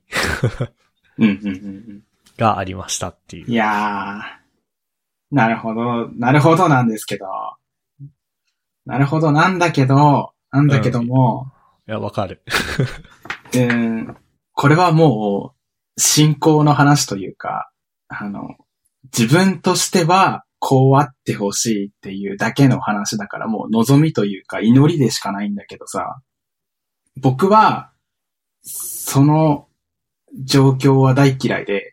がありましたっていう。 いやー、なるほどなんですけど、なるほどなんだけども、 いや、わかる。 これはもう、信仰の話というか、自分としては、こうあってほしいっていうだけの話だから、もう望みというか祈りでしかないんだけどさ、僕は、その状況は大嫌いで、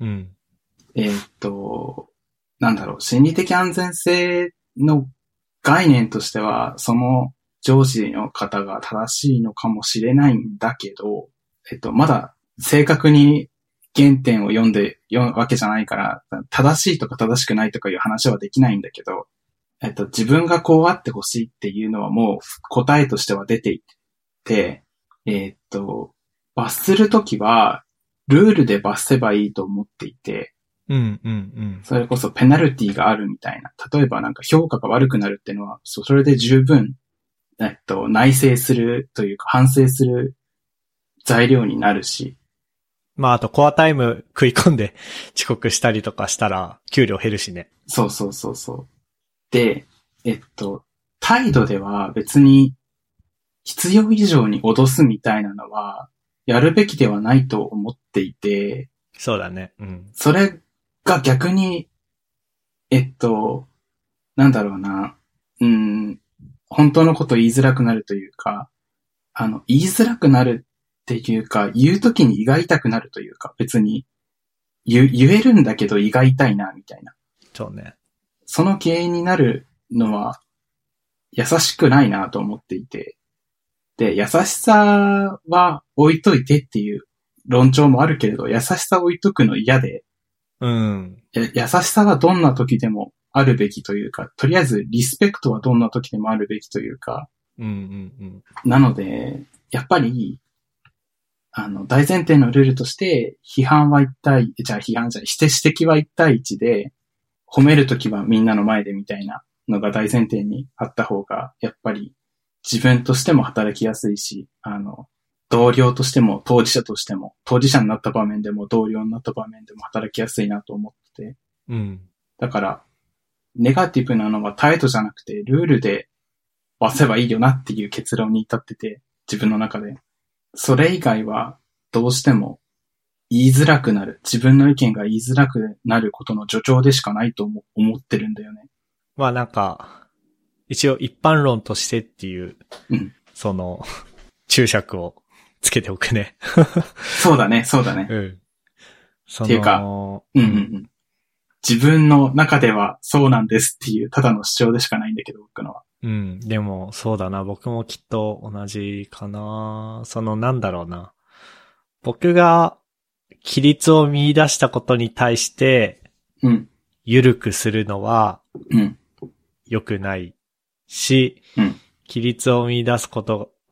なんだろう、心理的安全性の概念としては、その上司の方が正しいのかもしれないんだけど、まだ正確に原点を読むわけじゃないから、正しいとか正しくないとかいう話はできないんだけど、自分がこうあってほしいっていうのはもう答えとしては出ていて、罰するときは、ルールで罰せばいいと思っていて、それこそペナルティがあるみたいな。例えばなんか評価が悪くなるっていうのは、それで十分、内省するというか反省する材料になるし。 まあ、あとコアタイム食い込んで遅刻したりとかしたら、給料減るしね。 そう。で、態度では別に必要以上に脅すみたいなのは、やるべきではないと思っていて。 そうだね。 それが逆に、なんだろうな、本当のこと言いづらくなるというか、言いづらくなるっていうか、言うときに胃が痛くなるというか、別に言えるんだけど胃が痛いな、みたいな。 そうね。 その原因になるのは、優しくないなと思っていて、で、優しさは置いといてっていう論調もあるけれど、優しさ置いとくの嫌で、優しさはどんな時でもあるべきというか、とりあえずリスペクトはどんな時でもあるべきというか、なので、やっぱり、大前提のルールとして、指摘は1対1で、褒めるときはみんなの前でみたいなのが大前提にあった方が、やっぱり自分としても働きやすいし、同僚としても当事者としても、当事者になった場面でも同僚になった場面でも働きやすいなと思ってて。だから、ネガティブなのは態度じゃなくて、ルールで罰せばいいよなっていう結論に至ってて、自分の中で。それ以外は、どうしても言いづらくなる。自分の意見が言いづらくなることの助長でしかないと思ってるんだよね。 まあなんか、一応一般論としてっていう、注釈をつけておくね。 そうだね。っていうか、自分の中ではそうなんですっていう、ただの主張でしかないんだけど、僕のは。 でも、そうだな。僕もきっと同じかな。なんだろうな。僕が規律を見出したことに対して、緩くするのは、良くないし、規律を見出すこと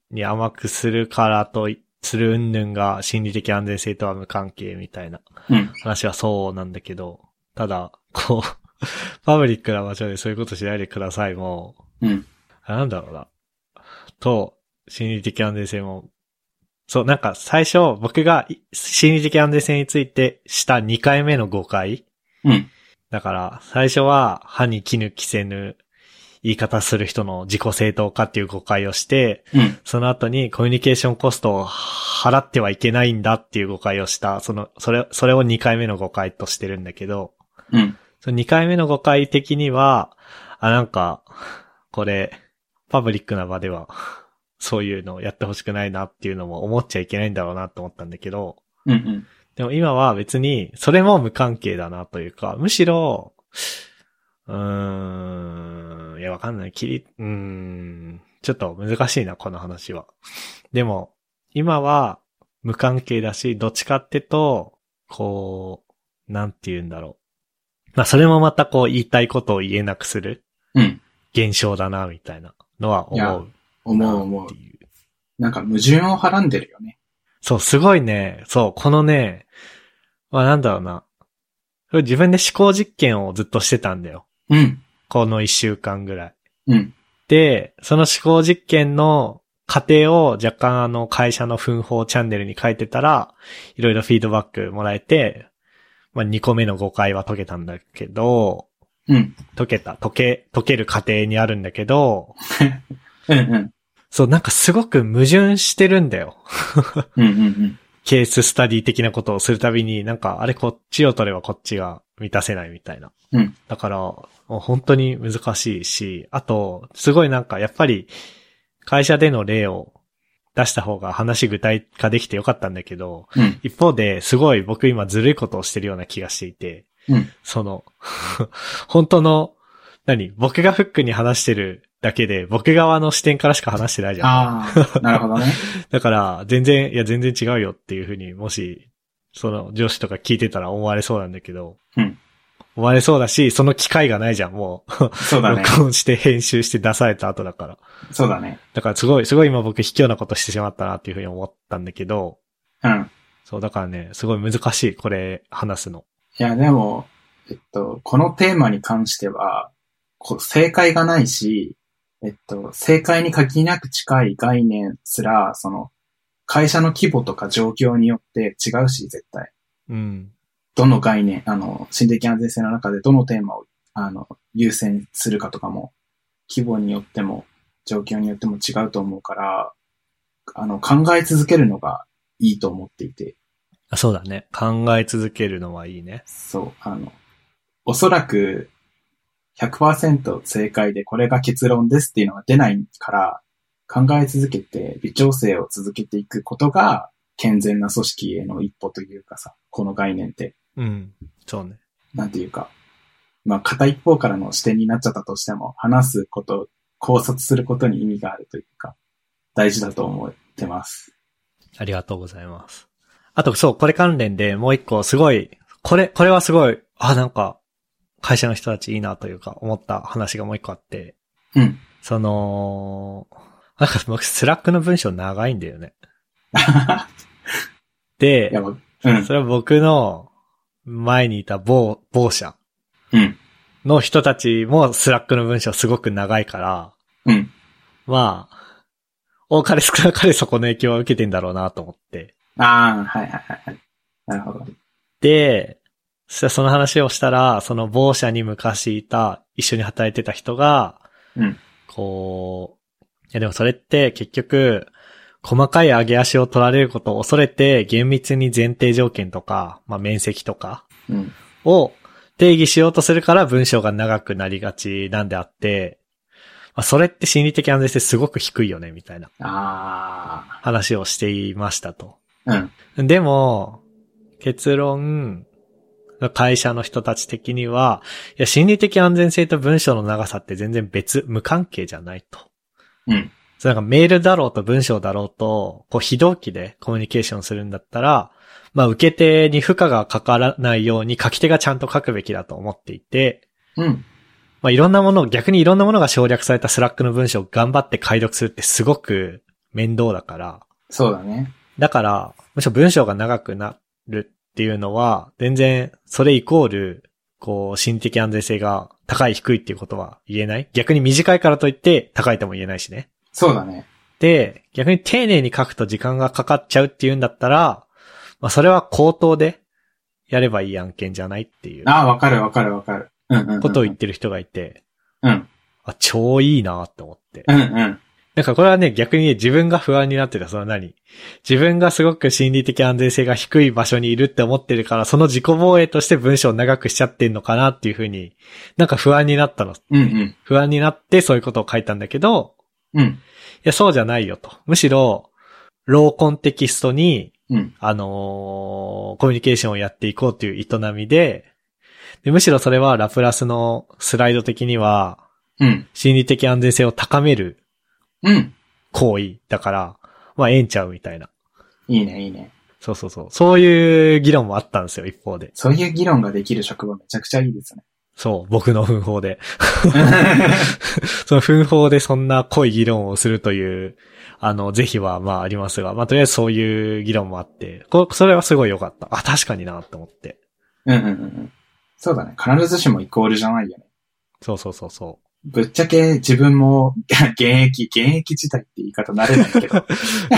に甘くするからと、する云々が心理的安全性とは無関係みたいな話はそうなんだけど、ただ、こう、パブリックな場所でそういうことしないでくださいも、なんだろうな。と、心理的安全性も、そう、なんか最初僕が心理的安全性についてした2回目の誤解。だから最初は歯に衣着せぬ言い方する人の自己正当化っていう誤解をして、その後にコミュニケーションコストを払ってはいけないんだっていう誤解をした、それを2回目の誤解としてるんだけど、その2回目の誤解的には、なんか、これ、パブリックな場では、そういうのをやってほしくないなっていうのも思っちゃいけないんだろうなと思ったんだけど、でも今は別に、それも無関係だなというか、むしろ、いやわかんない。ちょっと難しいな、この話は。でも、今は無関係だし、どっちかってと、こう、なんて言うんだろう。まあ、それもまたこう言いたいことを言えなくする。現象だな、みたいなのは思う。 思う。なんか矛盾をはらんでるよね。 そう、すごいね。そう、このね、まあなんだろうな。自分で思考実験をずっとしてたんだよ。この1週間ぐらい。で、その思考実験の過程を若干会社の奮法チャンネルに書いてたら、いろいろフィードバックもらえて、まあ2個目の誤解は解けたんだけど、解ける過程にあるんだけど、そう、なんかすごく矛盾してるんだよ。ケーススタディ的なことをするたびに、なんか、あれこっちを取ればこっちが満たせないみたいな。だから、もう本当に難しいし、あと、すごいなんか、やっぱり、会社での例を出した方が話具体化できてよかったんだけど、一方ですごい僕今ずるいことをしてるような気がしていて、本当の、僕がフックに話してるだけで、僕側の視点からしか話してないじゃん。 なるほどね。 だから、全然違うよっていうふうに、もし、その上司とか聞いてたら思われそうなんだけど、思われそうだし、その機会がないじゃん、もう。 そうだね。 録音して編集して出された後だから。 そうだね。 だからすごい今僕卑怯なことしてしまったなっていうふうに思ったんだけど、そう、だからね、すごい難しい、これ、話すの。 いや、でも、このテーマに関しては、正解がないし、正解に限りなく近い概念すら、その、会社の規模とか状況によって違うし、絶対。どの概念、心理的安全性の中でどのテーマを、優先するかとかも、規模によっても、状況によっても違うと思うから、考え続けるのがいいと思っていて。 そうだね。考え続けるのはいいね。 そう、おそらく、100% 正解でこれが結論ですっていうのが出ないから、考え続けて微調整を続けていくことが健全な組織への一歩というかさ、この概念って。 そうね。 なんていうか、まあ片一方からの視点になっちゃったとしても、話すこと、考察することに意味があるというか、大事だと思ってます。 ありがとうございます。あと、そう、これ関連でもう一個すごい、これはすごい、なんか、会社の人たちいいなというか思った話がもう一個あって。なんか僕スラックの文章長いんだよね。で、それは僕の前にいた某社の人たちもスラックの文章すごく長いから、まあ、多かれ少なかれそこの影響は受けてんだろうなと思って。 なるほど。 で、その話をしたら、その某社に昔いた、一緒に働いてた人が、こう、いやでもそれって結局、細かい上げ足を取られることを恐れて、厳密に前提条件とか、まあ面積とか、を定義しようとするから文章が長くなりがちなんであって、まあ、それって心理的安全性すごく低いよね、みたいな。話をしていましたと。でも、結論、会社の人たち的には、いや、心理的安全性と文章の長さって全然無関係じゃないと。なんかメールだろうと文章だろうと、こう非同期でコミュニケーションするんだったら、まあ受け手に負荷がかからないように書き手がちゃんと書くべきだと思っていて、まあ逆にいろんなものが省略されたスラックの文章を頑張って解読するってすごく面倒だから。 そうだね。 だから、むしろ文章が長くなるっていうのは、全然、それイコール、こう、心理的安全性が高い低いっていうことは言えない。逆に短いからといって高いとも言えないしね。 そうだね。 で、逆に丁寧に書くと時間がかかっちゃうっていうんだったら、まあそれは口頭でやればいい案件じゃないっていう。 ああ、わかるわかるわかる。うんうんうんうん。 ことを言ってる人がいて。 うん。 あ、超いいなって思って。 うんうん。 なんかこれはね、逆にね、自分が不安になってた、自分がすごく心理的安全性が低い場所にいるって思ってるから、その自己防衛として文章を長くしちゃってんのかなっていうふうに、なんか不安になったの。 うんうん。 不安になってそういうことを書いたんだけど、 うん。 いや、そうじゃないよと。むしろ、ローコンテキストに、 うん。 コミュニケーションをやっていこうという営みで、むしろそれはラプラスのスライド的には、 うん。 心理的安全性を高めるうん。 行為だから、まあ、ええんちゃうみたいな。 いいね、いいね。 そうそうそう。そういう議論もあったんですよ、一方で。 そういう議論ができる職場めちゃくちゃいいですね。 そう、僕の奮法で。その奮法でそんな濃い議論をするという、是非はまあありますが、まあとりあえずそういう議論もあって、それはすごい良かった。あ、確かになって思って。 うんうんうん。そうだね。必ずしもイコールじゃないよね。 そうそうそうそう。 ぶっちゃけ自分も現役時代って言い方慣れないけど。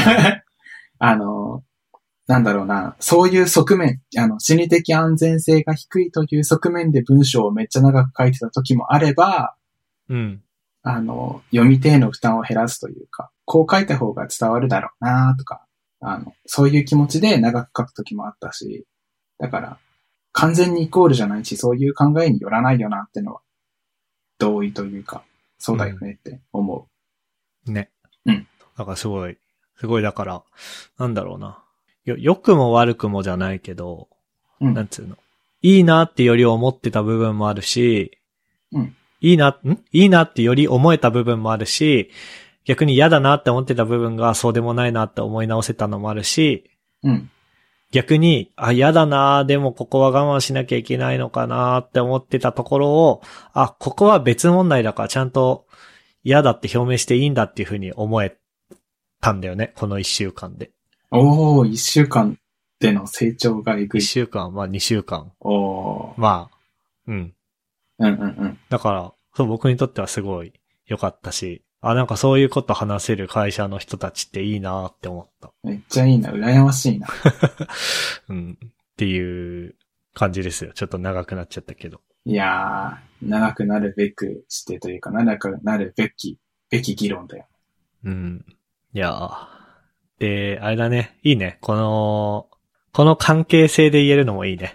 なんだろうな、そういう側面、心理的安全性が低いという側面で文章をめっちゃ長く書いてた時もあれば、 うん。 読み手への負担を減らすというか、こう書いた方が伝わるだろうなとか、そういう気持ちで長く書く時もあったし、だから、完全にイコールじゃないし、そういう考えによらないよなってのは、同意というか、そうだよねって思う。ね。 うん。 だからすごいだから、なんだろうな。良くも悪くもじゃないけど、 うん、 なんつうの。いいなってより思ってた部分もあるし、 うん、 いいなってより思えた部分もあるし、逆に嫌だなって思ってた部分がそうでもないなって思い直せたのもあるし、 うん、 逆に、嫌だなでもここは我慢しなきゃいけないのかなって思ってたところを、ここは別問題だからちゃんと嫌だって表明していいんだっていうふうに思えたんだよね、この1週間で。 おー、1週間での成長がえぐい。 1週間、まあ2週間。 おー。 まあ、うん。 うんうんうん。 だから、そう僕にとってはすごい良かったし、なんかそういうこと話せる会社の人たちっていいなって思った。 めっちゃいいな、羨ましいな。 うん。っていう感じですよ。ちょっと長くなっちゃったけど。 いやー、長くなるべくしてというか、長くなるべき議論だよ。 うん。いやー。で、あれだね。いいね。この関係性で言えるのもいいね。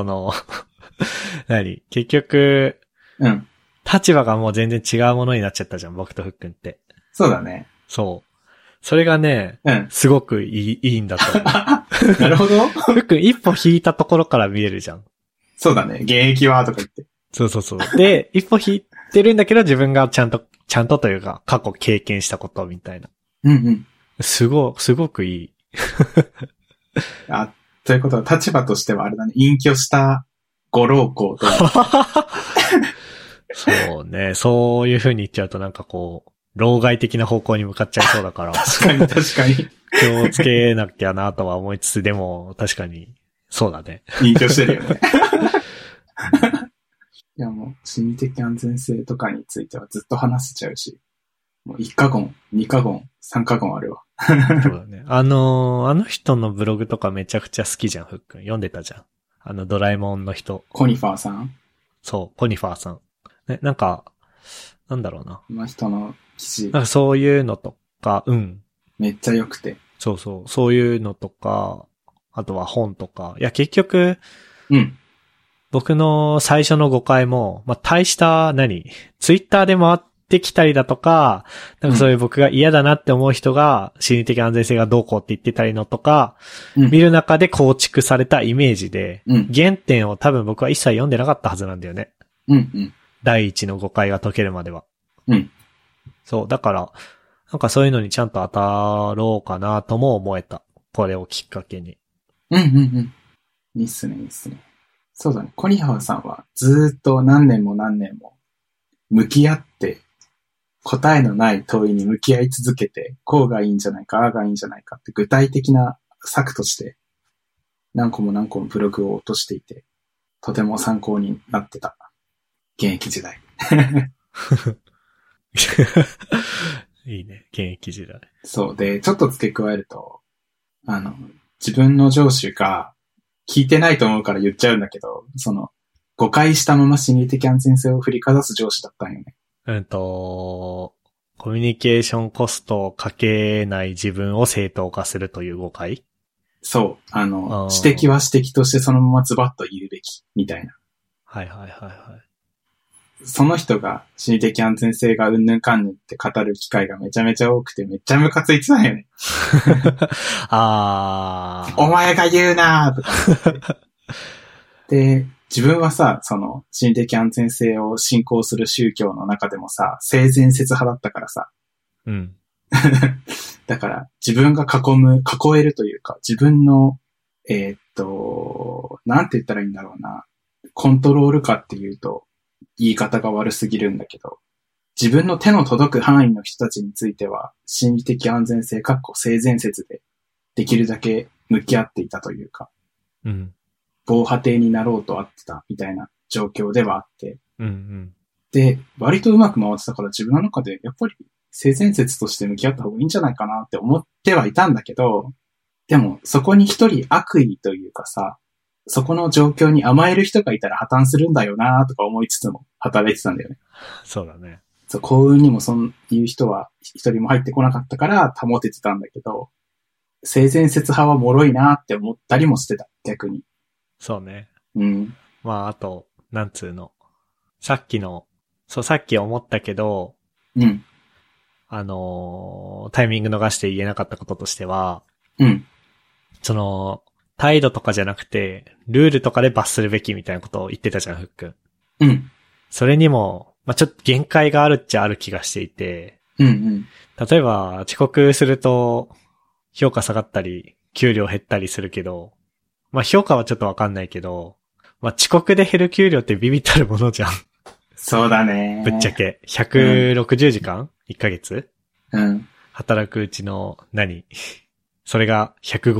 結局、 うん。 立場がもう全然違うものになっちゃったじゃん、僕とふっくんって。 そうだね。 そう。それがね、 うん。 すごくいいんだと思う。なるほど。 ふっくん一歩引いたところから見えるじゃん。 そうだね。現役はとか言って。 そうそうそう。で、一歩引いてるんだけど自分がちゃんとというか、過去経験したことみたいな。 うんうん。すごくいい。 ということは、立場としてはあれだね、隠居したご老公と。 そうね、そういう風に言っちゃうとなんかこう、老害的な方向に向かっちゃいそうだから。 確かに。 気をつけなきゃなとは思いつつ、でも確かに、そうだね。 隠居してるよね。いやもう、心理的安全性とかについてはずっと話せちゃうし、もう1カ言、2カ言、3カ言あるわ。 そうだね。あの人のブログとかめちゃくちゃ好きじゃん、ふっくん。読んでたじゃん。ドラえもんの人。 コニファーさん？ そう、コニファーさん。ね、なんか、なんだろうな。 この人の記事。 なんかそういうのとか、うん。 めっちゃ良くて。 そういうのとか、あとは本とか。いや、結局、 うん。 僕の最初の誤解も、まあ、大した、ツイッターで回ってきたりだとか、なんかそういう僕が嫌だなって思う人が、心理的安全性がどうこうって言ってたりのとか、見る中で構築されたイメージで、原点を多分僕は一切読んでなかったはずなんだよね。第一の誤解が解けるまでは。そう、だから、なんかそういうのにちゃんと当たろうかなとも思えた。これをきっかけに。 いいっすね。そうだね。コニハーさんはずーっと何年も向き合って答えのない問いに向き合い続けて、こうがいいんじゃないか、ああがいいんじゃないかって具体的な策として何個も何個もブログを落としていて、とても参考になってた。現役時代。 いいね、現役時代。 そう。で、ちょっと付け加えると、自分の上司が聞いてないと思うから言っちゃうんだけど、誤解したまま心理的安全性を振りかざす上司だったんよね。 コミュニケーションコストをかけない自分を正当化するという誤解？ そう。指摘は指摘としてそのままズバッと言うべき、みたいな。 はいはいはいはい。 その人が心理的安全性がうんぬんかんぬんって語る機会がめちゃめちゃ多くてめっちゃムカついてたんよね。お前が言うなーとか。で、自分はさ、心理的安全性を信仰する宗教の中でもさ、性善説派だったからさ。 うん。 だから自分が囲えるというか、自分の、なんて言ったらいいんだろうな。コントロールかっていうと、言い方が悪すぎるんだけど、自分の手の届く範囲の人たちについては、心理的安全性性善説で、できるだけ向き合っていたというか、 うん。 防波堤になろうとあってたみたいな状況ではあって、 うんうん。 で、割とうまく回ってたから自分の中でやっぱり性善説として向き合った方がいいんじゃないかなって思ってはいたんだけど、でもそこに一人悪意というかさ、そこの状況に甘える人がいたら破綻するんだよなとか思いつつも働いてたんだよね。 そうだね。 そう、幸運にもそういう人は一人も入ってこなかったから保ててたんだけど、性善説派は脆いなって思ったりもしてた、逆に。 そうね。 うん。 まあ、あと、なんつうの。さっき思ったけど、 うん。 タイミング逃して言えなかったこととしては、 うん。 態度とかじゃなくて、ルールとかで罰するべきみたいなことを言ってたじゃん、ふっくん。 うん。 それにも、まあ、ちょっと限界があるっちゃある気がしていて、 うんうん。 例えば、遅刻すると、評価下がったり、給料減ったりするけど、まあ、評価はちょっとわかんないけど、まあ、遅刻で減る給料ってビビったるものじゃん。 そうだね。 ぶっちゃけ。160時間、?1 ヶ月うん。 働くうちのそれが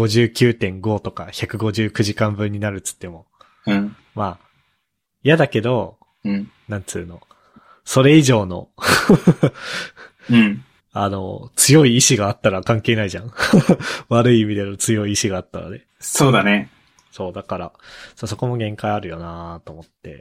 159.5 とか159時間分になるっつっても。 うん。 まあ、嫌だけど、 うん。 なんつうの。それ以上のうん。 強い意志があったら関係ないじゃん。悪い意味での強い意志があったらね。 そうだね。 そう、だから、そこも限界あるよなと思って。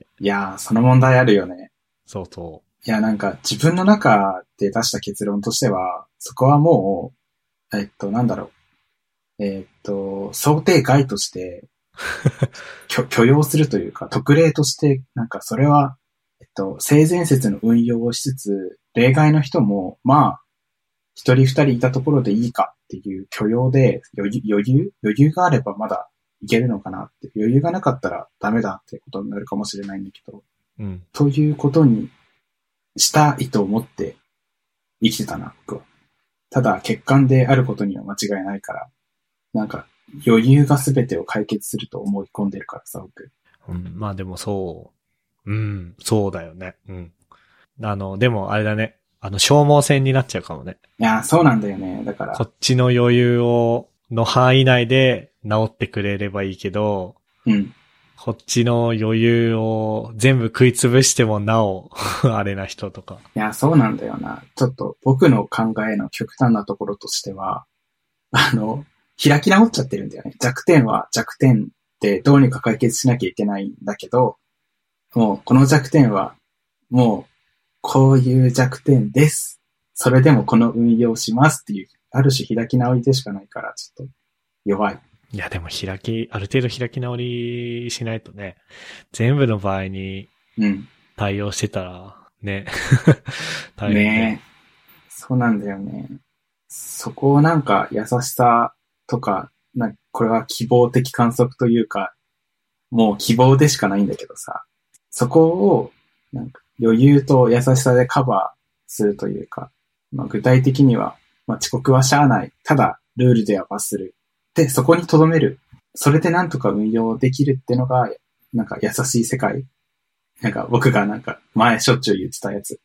いやー、その問題あるよね。 そうそう。 いや、なんか自分の中で出した結論としては、そこはもう、なんだろう。想定外として許容するというか、特例として、なんかそれは、性善説の運用をしつつ、例外の人も、まあ、一人二人いたところでいいかっていう許容で、余裕があればまだいけるのかなって、余裕がなかったらダメだってことになるかもしれないんだけど、 うん。 ということにしたいと思って生きてたな、僕は。ただ、欠陥であることには間違いないから、なんか、余裕が全てを解決すると思い込んでるからさ、僕。 うん、まあでもそうだよね。うん。でもあれだね。消耗戦になっちゃうかもね。 いや、そうなんだよね。だから。 こっちの余裕の範囲内で治ってくれればいいけど、 うん。 こっちの余裕を全部食いつぶしてもなお、あれな人とか。 いや、そうなんだよな。ちょっと僕の考えの極端なところとしては、開き直っちゃってるんだよね。弱点は弱点でどうにか解決しなきゃいけないんだけど、もうこの弱点は、もうこういう弱点です。それでもこの運用しますっていう、ある種開き直りでしかないから、ちょっと弱い。 いや、でもある程度開き直りしないとね、全部の場合に対応してたらね、 大変ね。そうなんだよね。そこをなんか優しさとか、これは希望的観測というか、もう希望でしかないんだけどさ、そこをなんか余裕と優しさでカバーするというか、まあ、具体的には、まあ、遅刻はしゃあない。ただ、ルールでは罰する。で、そこに留める。それでなんとか運用できるってのが、なんか優しい世界。なんか僕がなんか前しょっちゅう言ってたやつ。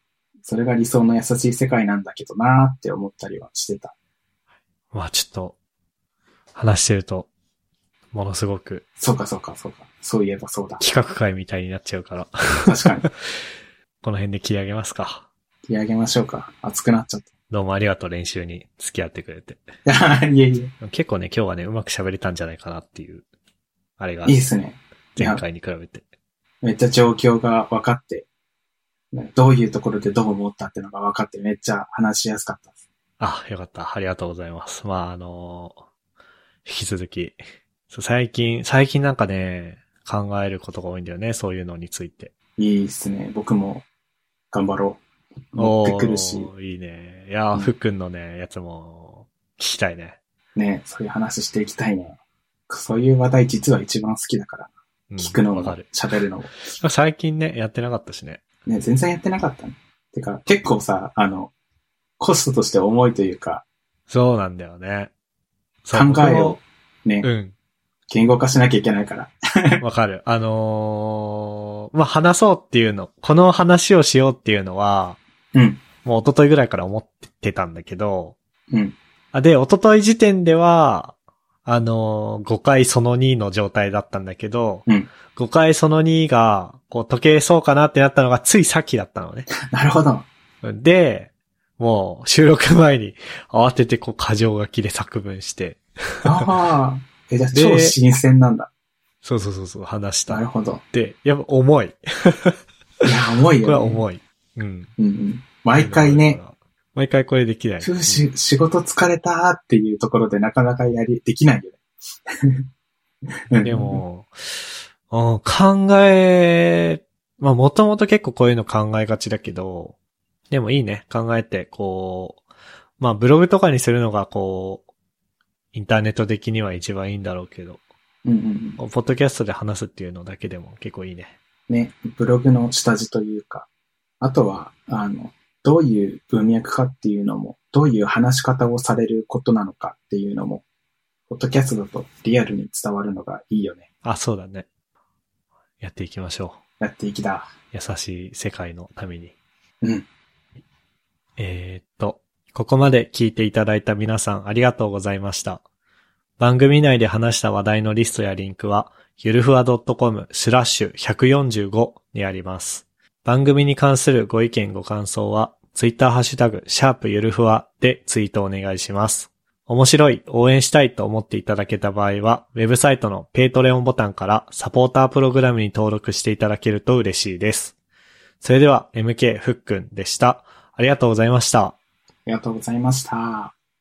それが理想の優しい世界なんだけどなーって思ったりはしてた。 まあちょっと、話してると、ものすごく。 そうか。そういえばそうだ。 企画会みたいになっちゃうから。 確かに。 この辺で切り上げますか。 切り上げましょうか。熱くなっちゃった。 どうもありがとう、練習に付き合ってくれて。 いえいえ。 結構ね、今日はね、うまく喋れたんじゃないかなっていう、あれが。 いいですね。 前回に比べて。 めっちゃ状況が分かって、どういうところでどう思ったってのが分かってめっちゃ話しやすかったです。 あ、よかった。ありがとうございます。まあ引き続き、最近なんかね、考えることが多いんだよね、そういうのについて。 いいですね。僕も頑張ろう。持ってくるし。 いいね。いや、ふっくんのね、やつも聞きたいね。 ね、そういう話していきたいね。そういう話題実は一番好きだから。聞くのも喋るのも。 最近ね、やってなかったしね。 ね、全然やってなかったね。てか、結構さ、コストとして重いというか。 そうなんだよね。 考えをね、言語化しなきゃいけないから。 わかる。まあ、話そうっていうの、この話をしようっていうのは、もう一昨日ぐらいから思ってたんだけど、で、一昨日時点では、5回その2の状態だったんだけど、5回その2が、こう、解けそうかなってなったのがついさっきだったのね。 なるほど。 で、もう、収録前に慌ててこう、箇条書きで作文して。 ああ。じゃあ超新鮮なんだ。 そう、話した。 なるほど。 で、やっぱ重い。いや、重いよね。 これは重い。 毎回ね。 毎回これできない。 仕事疲れたっていうところでなかなかできないよね。でも、まあもともと結構こういうの考えがちだけど、でもいいね。考えて、こう、まあブログとかにするのがこう、インターネット的には一番いいんだろうけど、ポッドキャストで話すっていうのだけでも結構いいね。 ね、ブログの下地というか、あとは、どういう文脈かっていうのも、どういう話し方をされることなのかっていうのも、ポッドキャストだとリアルに伝わるのがいいよね。 あ、そうだね。やっていきましょう。やっていきだ。 優しい世界のために。ここまで聞いていただいた皆さんありがとうございました。番組内で話した話題のリストやリンクは、ゆるふわ .com/145 にあります。番組に関するご意見ご感想は、ツイッターハッシュタグ、#ゆるふわでツイートお願いします。面白い、応援したいと思っていただけた場合は、ウェブサイトのペイトレオンボタンからサポータープログラムに登録していただけると嬉しいです。それでは、MK ふっくんでした。ありがとうございました。 ありがとうございました。